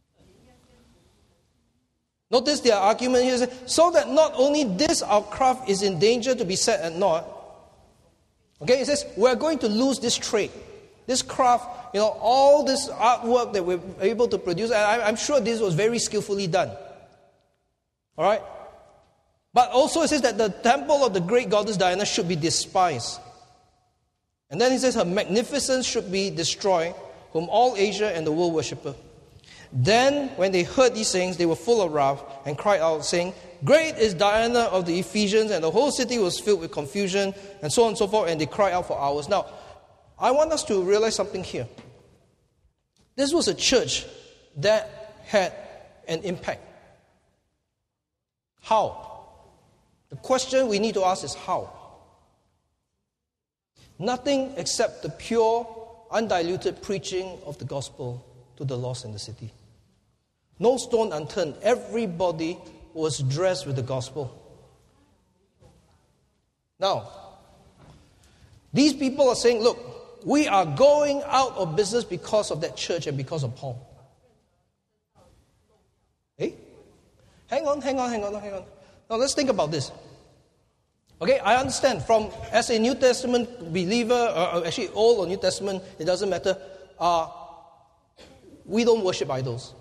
Notice their argument here, so that not only this our craft is in danger to be set at naught. Okay, it says we're going to lose this trade, this craft, you know, all this artwork that we're able to produce. And I'm sure this was very skillfully done. All right? But also it says that the temple of the great goddess Diana should be despised. And then he says her magnificence should be destroyed, whom all Asia and the world worship her. Then, when they heard these things, they were full of wrath and cried out, saying, Great is Diana of the Ephesians, and the whole city was filled with confusion, and so on and so forth, and they cried out for hours. Now, I want us to realize something here. This was a church that had an impact. How? The question we need to ask is how? Nothing except the pure, undiluted preaching of the gospel to the lost in the city. No stone unturned. Everybody was dressed with the gospel. Now, these people are saying, look, we are going out of business because of that church and because of Paul. Hey? Hang on, hang on, hang on, hang on. Now let's think about this. Okay, I understand from, as a New Testament believer, or actually Old or New Testament, it doesn't matter, uh, we don't worship idols.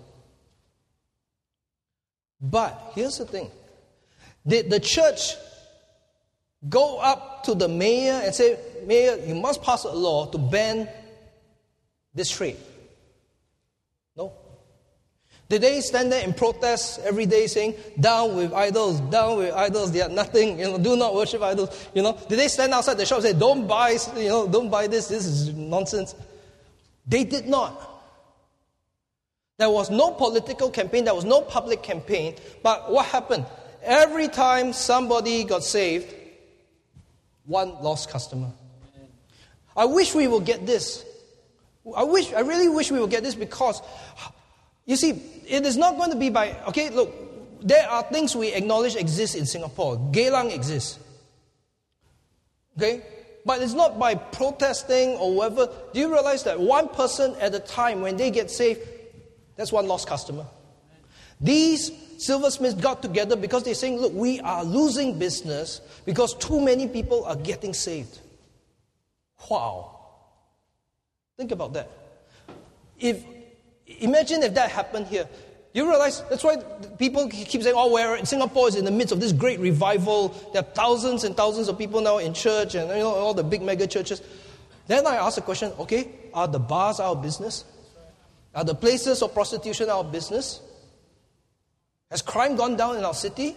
But here's the thing. Did the church go up to the mayor and say, Mayor, you must pass a law to ban this trade? No. Did they stand there in protest every day saying, down with idols, down with idols, they are nothing, you know, do not worship idols, you know? Did they stand outside the shop and say, don't buy, you know, don't buy this, this is nonsense? They did not. There was no political campaign, there was no public campaign, but what happened? Every time somebody got saved, one lost customer. I wish we will get this. I wish, I really wish we will get this because, you see, it is not going to be by, okay, look, there are things we acknowledge exist in Singapore. Geylang exists. Okay? But it's not by protesting or whatever. Do you realize that one person at a time, when they get saved, that's one lost customer? These silversmiths got together because they're saying, look, we are losing business because too many people are getting saved. Wow. Think about that. If Imagine if that happened here. You realize that's why people keep saying, oh, where Singapore is in the midst of this great revival. There are thousands and thousands of people now in church and, you know, all the big mega churches. Then I ask the question, okay, are the bars our business? Are the places of prostitution our business? Has crime gone down in our city?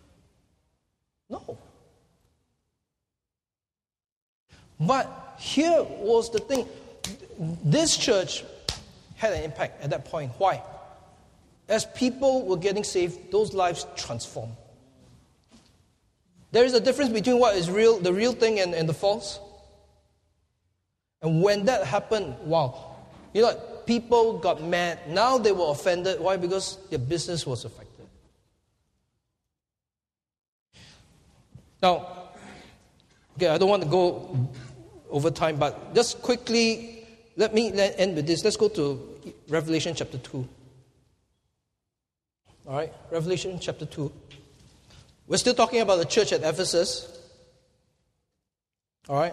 No. But here was the thing. This church had an impact at that point. Why? As people were getting saved, those lives transformed. There is a difference between what is real, the real thing, and, and the false. And when that happened, wow. You know, people got mad. Now they were offended. Why? Because their business was affected. Now, okay, I don't want to go over time, but just quickly, let me end with this. Let's go to Revelation chapter two. All right, Revelation chapter two. We're still talking about the church at Ephesus. All right.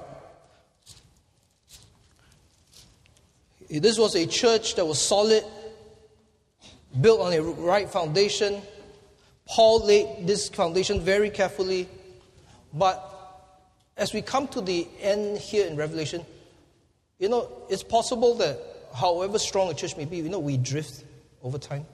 This was a church that was solid, built on a right foundation. Paul laid this foundation very carefully. But as we come to the end here in Revelation, you know, it's possible that however strong a church may be, you know, we drift over time.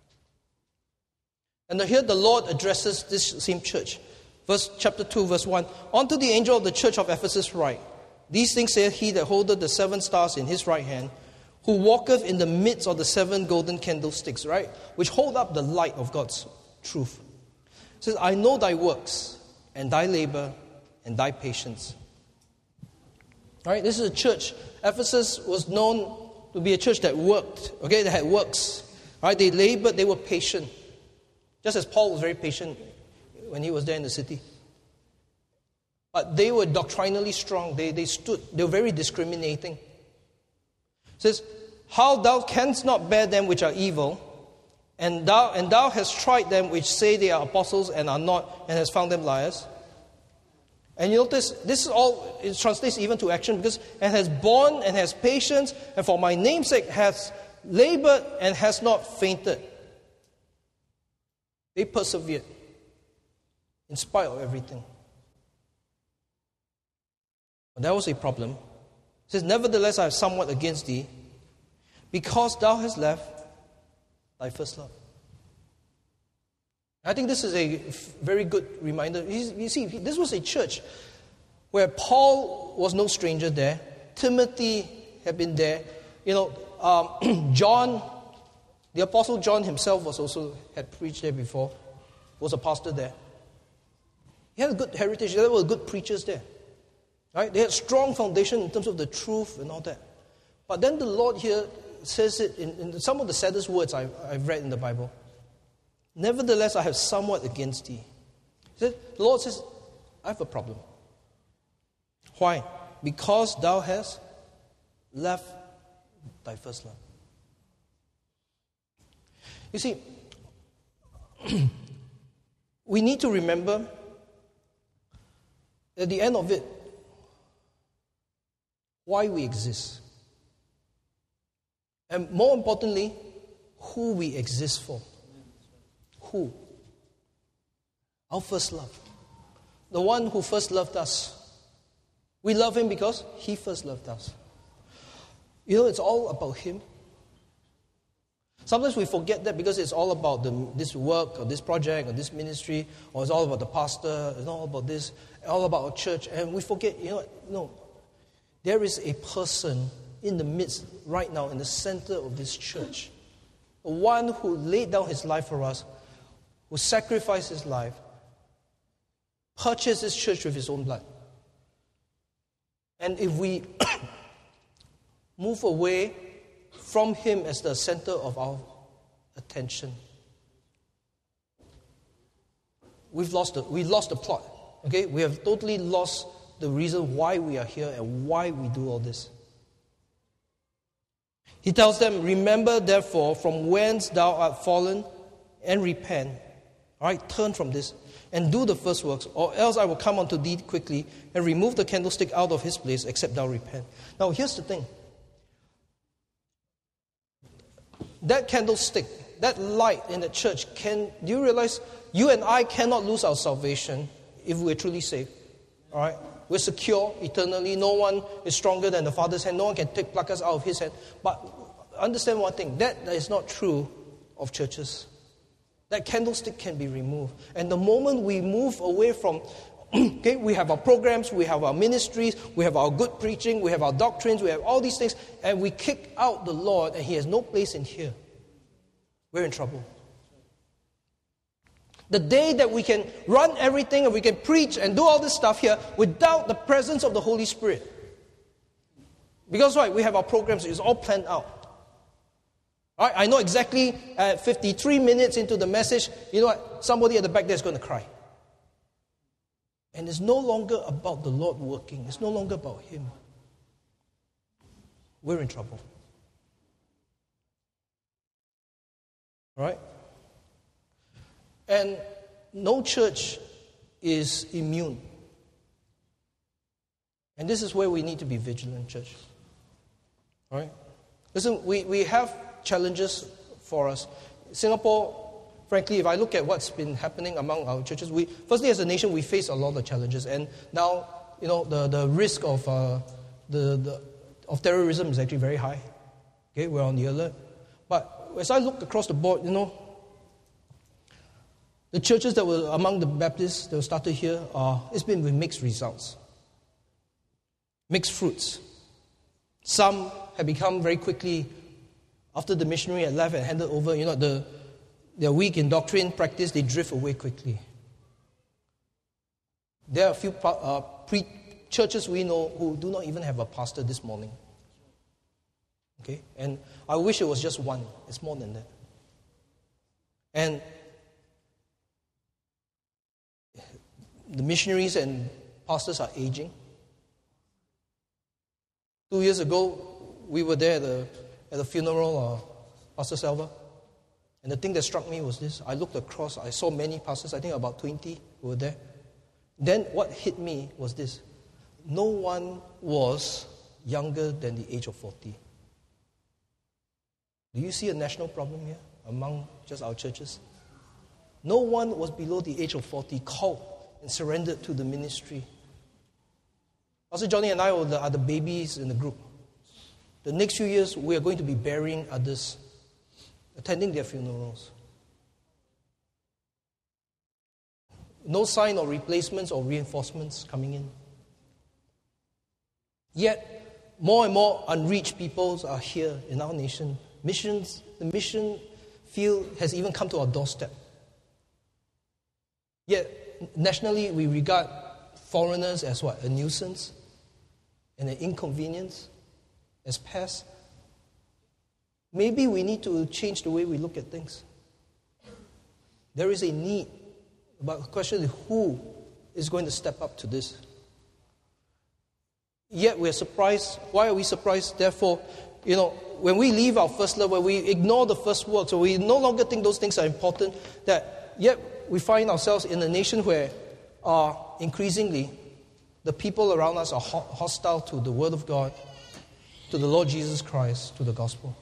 And here the Lord addresses this same church. Verse chapter two, verse one. Unto the angel of the church of Ephesus write, These things saith he that holdeth the seven stars in his right hand, who walketh in the midst of the seven golden candlesticks, right? Which hold up the light of God's truth. It says, I know thy works, and thy labor, and thy patience. All right, this is a church. Ephesus was known to be a church that worked, okay, that had works. All right, they labored, they were patient. Just as Paul was very patient when he was there in the city. But they were doctrinally strong. They, they stood, they were very discriminating. It says, how thou canst not bear them which are evil, And thou, and thou hast tried them which say they are apostles and are not, and hast found them liars. And you notice, this is all, it translates even to action, because, and has borne and has patience, and for my name's sake has labored and has not fainted. They persevered in spite of everything. But that was a problem. It says, nevertheless I have somewhat against thee, because thou hast left thy first love. I think this is a very good reminder. You see, this was a church where Paul was no stranger there. Timothy had been there. You know, um, John, the Apostle John himself was also, had preached there before, was a pastor there. He had a good heritage. There were good preachers there. Right? They had strong foundation in terms of the truth and all that. But then the Lord here says it in, in some of the saddest words I've, I've read in the Bible. Nevertheless, I have somewhat against thee. He said, the Lord says, I have a problem. Why? Because thou hast left thy first love. You see, we need to remember at the end of it, why we exist. And more importantly, who we exist for. Who? Our first love. The one who first loved us. We love him because he first loved us. You know, it's all about him. Sometimes we forget that because it's all about the, this work or this project or this ministry, or it's all about the pastor, it's all about this, all about our church, and we forget, you know, no, there is a person in the midst right now, in the center of this church. The one who laid down his life for us, who sacrificed his life, purchased this church with his own blood. And if we move away from him as the center of our attention, we've lost the, we lost the plot. Okay? We have totally lost the reason why we are here and why we do all this. He tells them, remember therefore from whence thou art fallen, and repent. All right, turn from this and do the first works, or else I will come unto thee quickly and remove the candlestick out of his place, except thou repent. Now here's the thing. That candlestick, that light in the church, can, do you realize you and I cannot lose our salvation if we're truly saved? All right? We're secure eternally. No one is stronger than the Father's hand. No one can take pluck us out of his hand. But understand one thing. That is not true of churches. That candlestick can be removed. And the moment we move away from, okay, we have our programs, we have our ministries, we have our good preaching, we have our doctrines, we have all these things, and we kick out the Lord and he has no place in here, we're in trouble. The day that we can run everything and we can preach and do all this stuff here without the presence of the Holy Spirit. Because right, we have our programs, it's all planned out. All right, I know exactly at fifty-three minutes into the message, you know what, somebody at the back there is going to cry. And it's no longer about the Lord working. It's no longer about him. We're in trouble. All right? And no church is immune. And this is where we need to be vigilant, church. All right? Listen, we, we have challenges for us. Singapore, frankly, if I look at what's been happening among our churches, we firstly, as a nation, we face a lot of challenges. And now, you know, the, the risk of uh, the, the of terrorism is actually very high. Okay, we're on the alert. But as I look across the board, you know, the churches that were among the Baptists that were started here, uh, it's been with mixed results. Mixed fruits. Some have become very quickly, after the missionary had left and handed over, you know, the, they're weak in doctrine, practice, they drift away quickly. There are a few uh, pre- churches we know who do not even have a pastor this morning. Okay? And I wish it was just one. It's more than that. And the missionaries and pastors are aging. Two years ago, we were there at the, at the funeral of Pastor Selva. And the thing that struck me was this. I looked across, I saw many pastors, I think about twenty who were there. Then what hit me was this. No one was younger than the age of forty. Do you see a national problem here among just our churches? No one was below the age of forty called and surrendered to the ministry. Pastor Johnny and I are the, are the babies in the group. The next few years, we are going to be burying others, attending their funerals. No sign of replacements or reinforcements coming in. Yet, more and more unreached peoples are here in our nation. Missions, the mission field has even come to our doorstep. Yet, nationally, we regard foreigners as what? A nuisance and an inconvenience, as pests. Maybe we need to change the way we look at things. There is a need, but the question is who is going to step up to this? Yet we're surprised. Why are we surprised? Therefore, you know, when we leave our first love, when we ignore the first works, or we no longer think those things are important, that yet we find ourselves in a nation where uh, increasingly the people around us are ho- hostile to the Word of God, to the Lord Jesus Christ, to the gospel.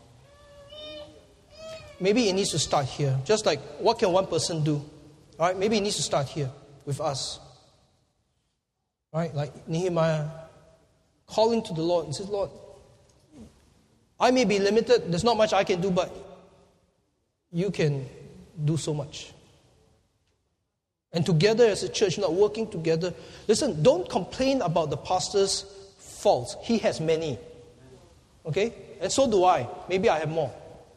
Maybe it needs to start here. Just like, what can one person do? All right, maybe it needs to start here with us. All right, like Nehemiah, calling to the Lord and says, Lord, I may be limited. There's not much I can do, but you can do so much. And together as a church, not working together. Listen, don't complain about the pastor's faults. He has many. Okay? And so do I. Maybe I have more.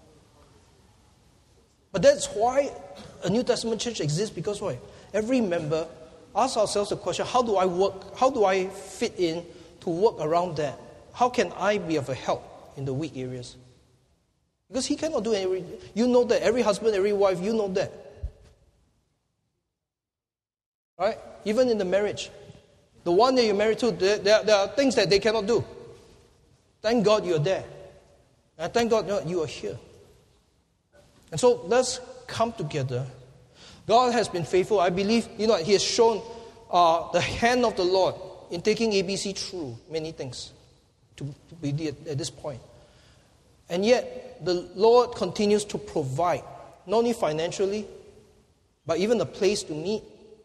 But that's why a New Testament church exists, because why? Every member asks ourselves the question, how do I work? How do I fit in to work around that? How can I be of a help in the weak areas? Because he cannot do every. You know that. Every husband, every wife, you know that. Right? Even in the marriage. The one that you're married to, there, there, there are things that they cannot do. Thank God you're there. And thank God you are here. And so let's come together. God has been faithful. I believe, you know, He has shown uh, the hand of the Lord in taking A B C through many things to, to be at, at this point. And yet, the Lord continues to provide, not only financially, but even a place to meet.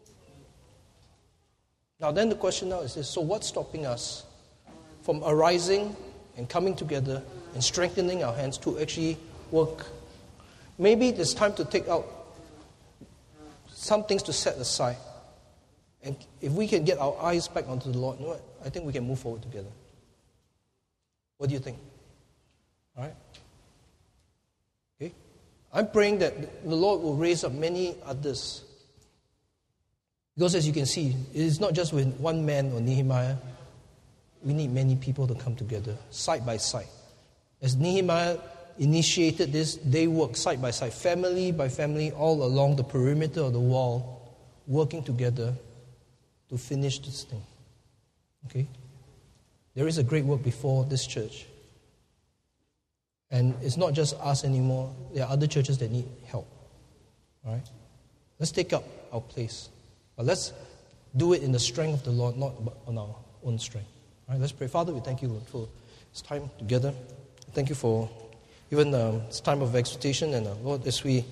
Now then the question now is this, so what's stopping us from arising and coming together and strengthening our hands to actually work? Maybe it's time to take out some things to set aside. And if we can get our eyes back onto the Lord, you know what? I think we can move forward together. What do you think? All right? Okay? I'm praying that the Lord will raise up many others. Because as you can see, it is not just with one man or Nehemiah. We need many people to come together, side by side. As Nehemiah initiated this, they worked side by side, family by family, all along the perimeter of the wall, working together to finish this thing. Okay? There is a great work before this church. And it's not just us anymore. There are other churches that need help. All right? Let's take up our place. But let's do it in the strength of the Lord, not on our own strength. All right, let's pray. Father, we thank you, Lord, for this time together. Thank you for even um, this time of exhortation. And uh, Lord, as we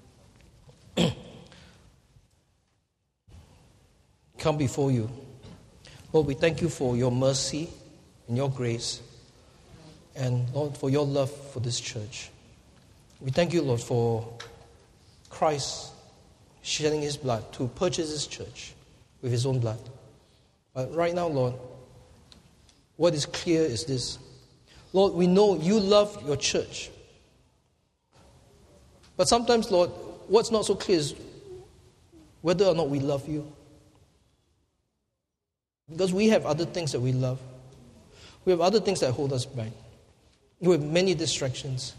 come before you, Lord, we thank you for your mercy and your grace. And Lord, for your love for this church. We thank you, Lord, for Christ shedding his blood to purchase this church with his own blood. But right now, Lord, what is clear is this. Lord, we know you love your church. But sometimes, Lord, what's not so clear is whether or not we love you. Because we have other things that we love. We have other things that hold us back. We have many distractions.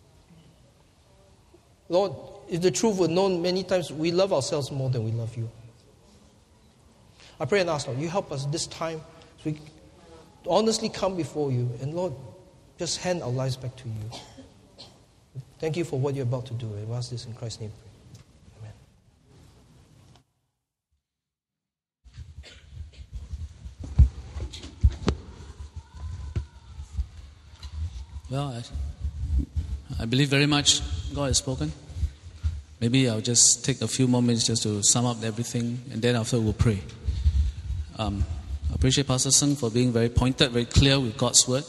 Lord, if the truth were known, many times we love ourselves more than we love you. I pray and ask, Lord, you help us this time as we honestly come before you. And Lord, just hand our lives back to you. Thank you for what you're about to do. I ask this in Christ's name. Amen. Well, I, I believe very much God has spoken. Maybe I'll just take a few more minutes just to sum up everything, and then after we'll pray. Um, I appreciate Pastor Sung for being very pointed, very clear with God's word.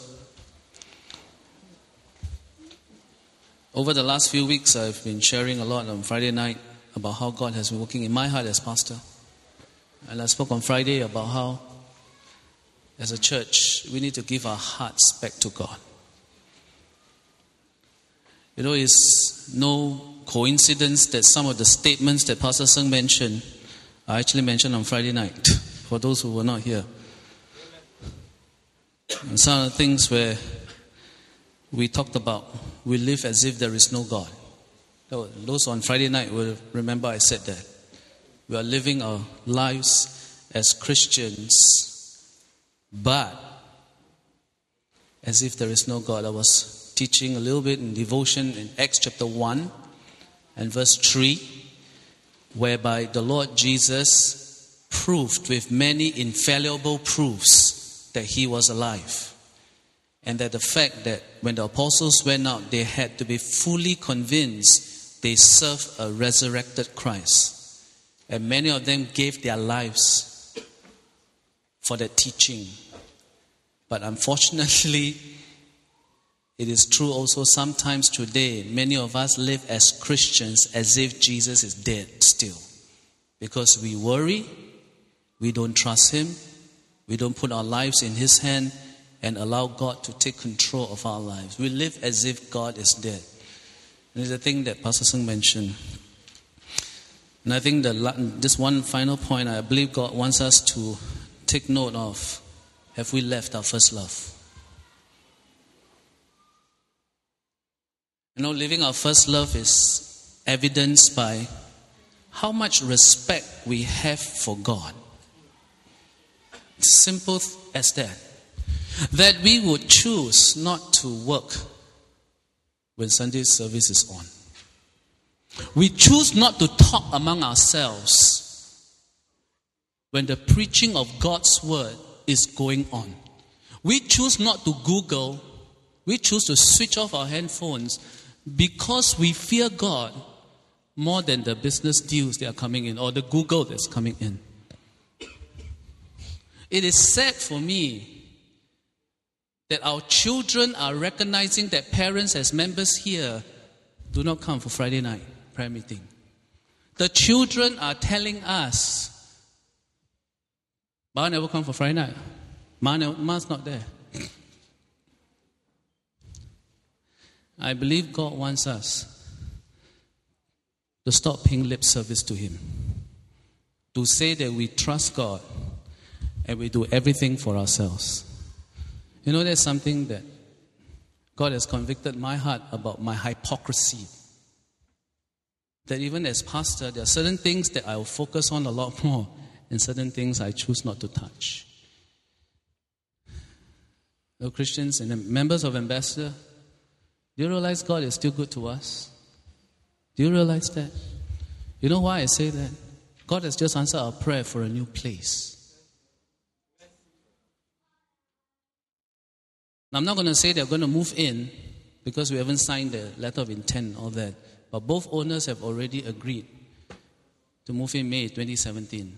Over the last few weeks, I've been sharing a lot on Friday night about how God has been working in my heart as pastor. And I spoke on Friday about how, as a church, we need to give our hearts back to God. You know, it's no coincidence that some of the statements that Pastor Sung mentioned are actually mentioned on Friday night, for those who were not here. And some of the things where we talked about, we live as if there is no God. Those on Friday night will remember I said that. We are living our lives as Christians, but as if there is no God. I was teaching a little bit in devotion in Acts chapter one and verse three, whereby the Lord Jesus proved with many infallible proofs that he was alive. And that the fact that when the apostles went out, they had to be fully convinced they served a resurrected Christ. And many of them gave their lives for that teaching. But unfortunately, it is true also sometimes today, many of us live as Christians as if Jesus is dead still. Because we worry, we don't trust him, we don't put our lives in his hand, and allow God to take control of our lives. We live as if God is dead. And it's a thing that Pastor Sung mentioned. And I think that this one final point, I believe God wants us to take note of. Have we left our first love? You know, living our first love is evidenced by how much respect we have for God. Simple as that. That we would choose not to work when Sunday service is on. We choose not to talk among ourselves when the preaching of God's word is going on. We choose not to Google. We choose to switch off our handphones because we fear God more than the business deals that are coming in or the Google that's coming in. It is sad for me that our children are recognizing that parents as members here do not come for Friday night prayer meeting. The children are telling us, Ma never come for Friday night. Ma never, Ma's not there. I believe God wants us to stop paying lip service to him. To say that we trust God and we do everything for ourselves. You know, there's something that God has convicted my heart about my hypocrisy. That even as pastor, there are certain things that I will focus on a lot more and certain things I choose not to touch. You know, Christians and members of Ambassador, do you realize God is still good to us? Do you realize that? You know why I say that? God has just answered our prayer for a new place. I'm not going to say they're going to move in because we haven't signed the letter of intent and all that. But both owners have already agreed to move in May twenty seventeen.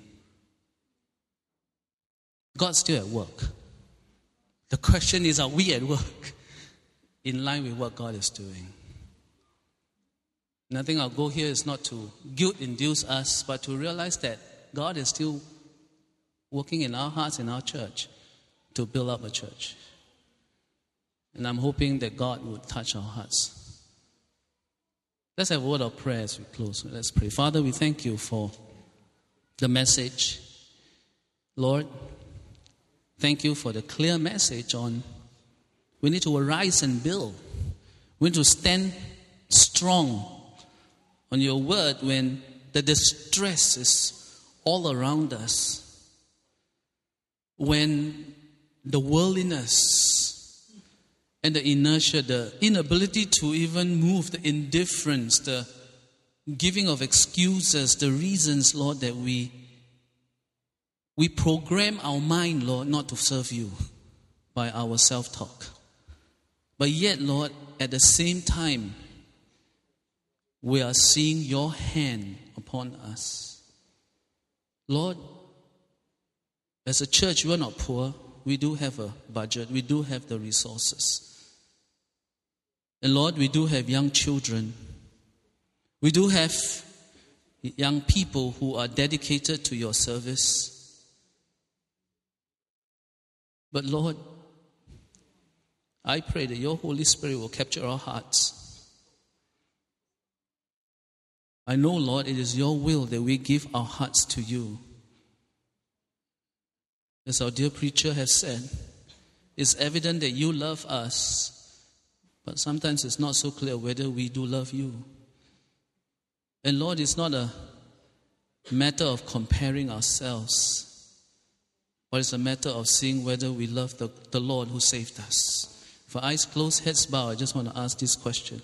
God's still at work. The question is, are we at work in line with what God is doing? And I think our goal here is not to guilt-induce us, but to realize that God is still working in our hearts, in our church, to build up a church. And I'm hoping that God would touch our hearts. Let's have a word of prayer as we close. Let's pray. Father, we thank you for the message. Lord, thank you for the clear message on we need to arise and build. We need to stand strong on your word when the distress is all around us. When the worldliness and the inertia, the inability to even move, the indifference, the giving of excuses, the reasons, Lord, that we we program our mind, Lord, not to serve you by our self-talk. But yet, Lord, at the same time, we are seeing your hand upon us. Lord, as a church, we are not poor. We do have a budget. We do have the resources. And Lord, we do have young children. We do have young people who are dedicated to your service. But Lord, I pray that your Holy Spirit will capture our hearts. I know, Lord, it is your will that we give our hearts to you. As our dear preacher has said, it's evident that you love us, but sometimes it's not so clear whether we do love you. And Lord, it's not a matter of comparing ourselves, but it's a matter of seeing whether we love the, the Lord who saved us. For eyes closed, heads bowed, I just want to ask this question.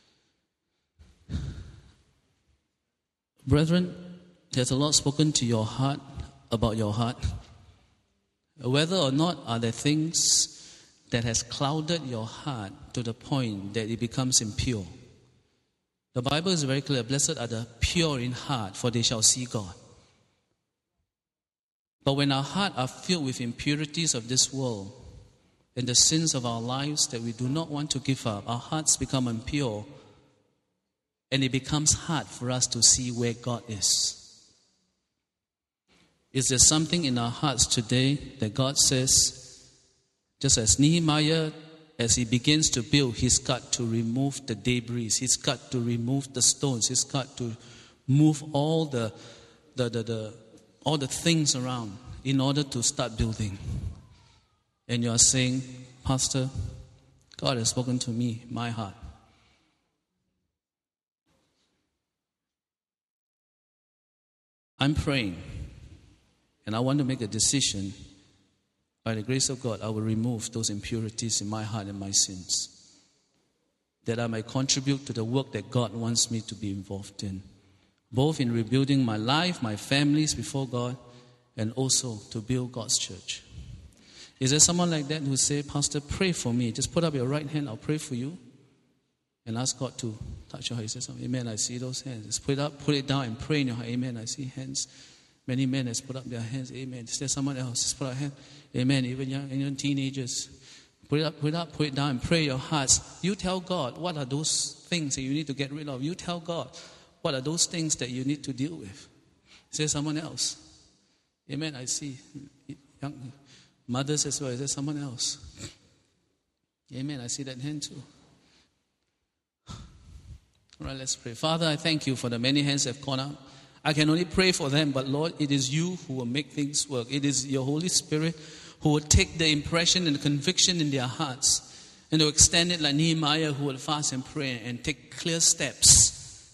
Brethren, there's a lot spoken to your heart about your heart. Whether or not are there things that has clouded your heart to the point that it becomes impure. The Bible is very clear, blessed are the pure in heart, for they shall see God. But when our heart are filled with impurities of this world and the sins of our lives that we do not want to give up, our hearts become impure and it becomes hard for us to see where God is. Is there something in our hearts today that God says, just as Nehemiah, as he begins to build, he's got to remove the debris, he's got to remove the stones, he's got to move all the, the, the, the all the things around in order to start building. And you are saying, Pastor, God has spoken to me, my heart. I'm praying. And I want to make a decision. By the grace of God, I will remove those impurities in my heart and my sins, that I may contribute to the work that God wants me to be involved in, both in rebuilding my life, my families before God, and also to build God's church. Is there someone like that who say, Pastor, pray for me? Just put up your right hand, I'll pray for you. And ask God to touch your heart. He says, amen, I see those hands. Just put it up, put it down and pray in your heart. Amen, I see hands. Many men has put up their hands. Amen. Is there someone else? Just put up a hand. Amen. Even young, even teenagers. Put it up, put it up, put it down, and pray your hearts. You tell God what are those things that you need to get rid of. You tell God what are those things that you need to deal with. Is there someone else? Amen. I see young mothers as well. Is there someone else? Amen. I see that hand too. All right, let's pray. Father, I thank you for the many hands that have gone up. I can only pray for them, but Lord, it is you who will make things work. It is your Holy Spirit who will take the impression and the conviction in their hearts and to extend it like Nehemiah, who will fast and pray and take clear steps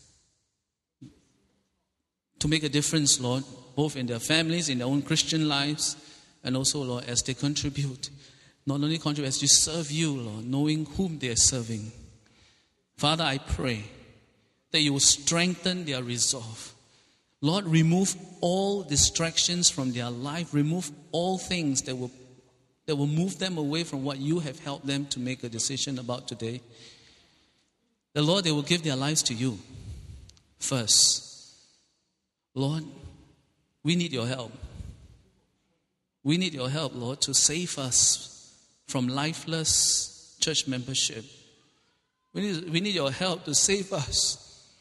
to make a difference, Lord, both in their families, in their own Christian lives, and also, Lord, as they contribute. Not only contribute, as you serve you, Lord, knowing whom they are serving. Father, I pray that you will strengthen their resolve. Lord, remove all distractions from their life. Remove all things that will, that will move them away from what you have helped them to make a decision about today. The Lord, they will give their lives to you first. Lord, we need your help. We need your help, Lord, to save us from lifeless church membership. We need, we need your help to save us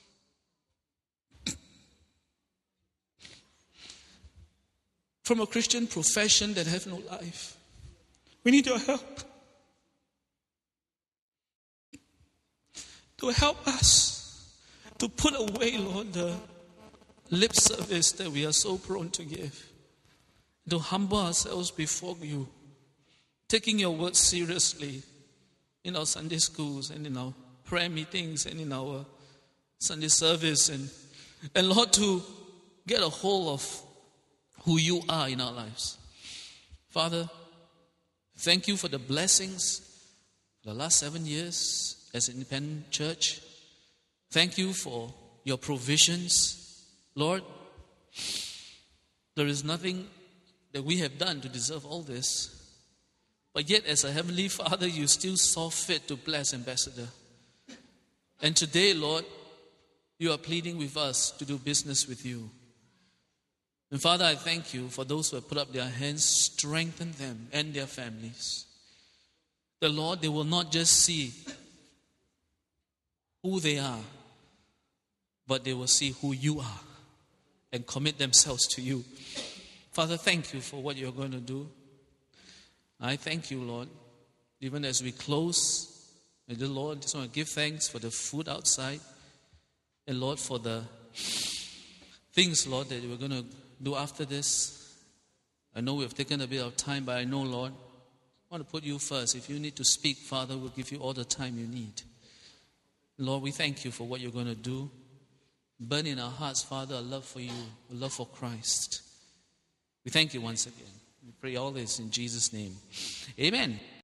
from a Christian profession that have no life. We need your help to help us to put away, Lord, the lip service that we are so prone to give, to humble ourselves before you, taking your word seriously in our Sunday schools and in our prayer meetings and in our Sunday service, and, and Lord, to get a hold of who you are in our lives. Father, thank you for the blessings. the last seven years as an independent church. Thank you for your provisions. Lord, there is nothing that we have done to deserve all this. But yet, as a Heavenly Father, you still saw fit to bless Ambassador. And today, Lord, you are pleading with us to do business with you. And Father, I thank you for those who have put up their hands. Strengthen them and their families. The Lord, they will not just see who they are, but they will see who you are and commit themselves to you. Father, thank you for what you're going to do. I thank you, Lord, even as we close. And the Lord, just want to give thanks for the food outside. And Lord, for the things, Lord, that we're going to do after this. I know we've taken a bit of time, but I know, Lord, I want to put you first. If you need to speak, Father, we'll give you all the time you need. Lord, we thank you for what you're going to do. Burn in our hearts, Father, a love for you, a love for Christ. We thank you once again. We pray all this in Jesus' name. Amen.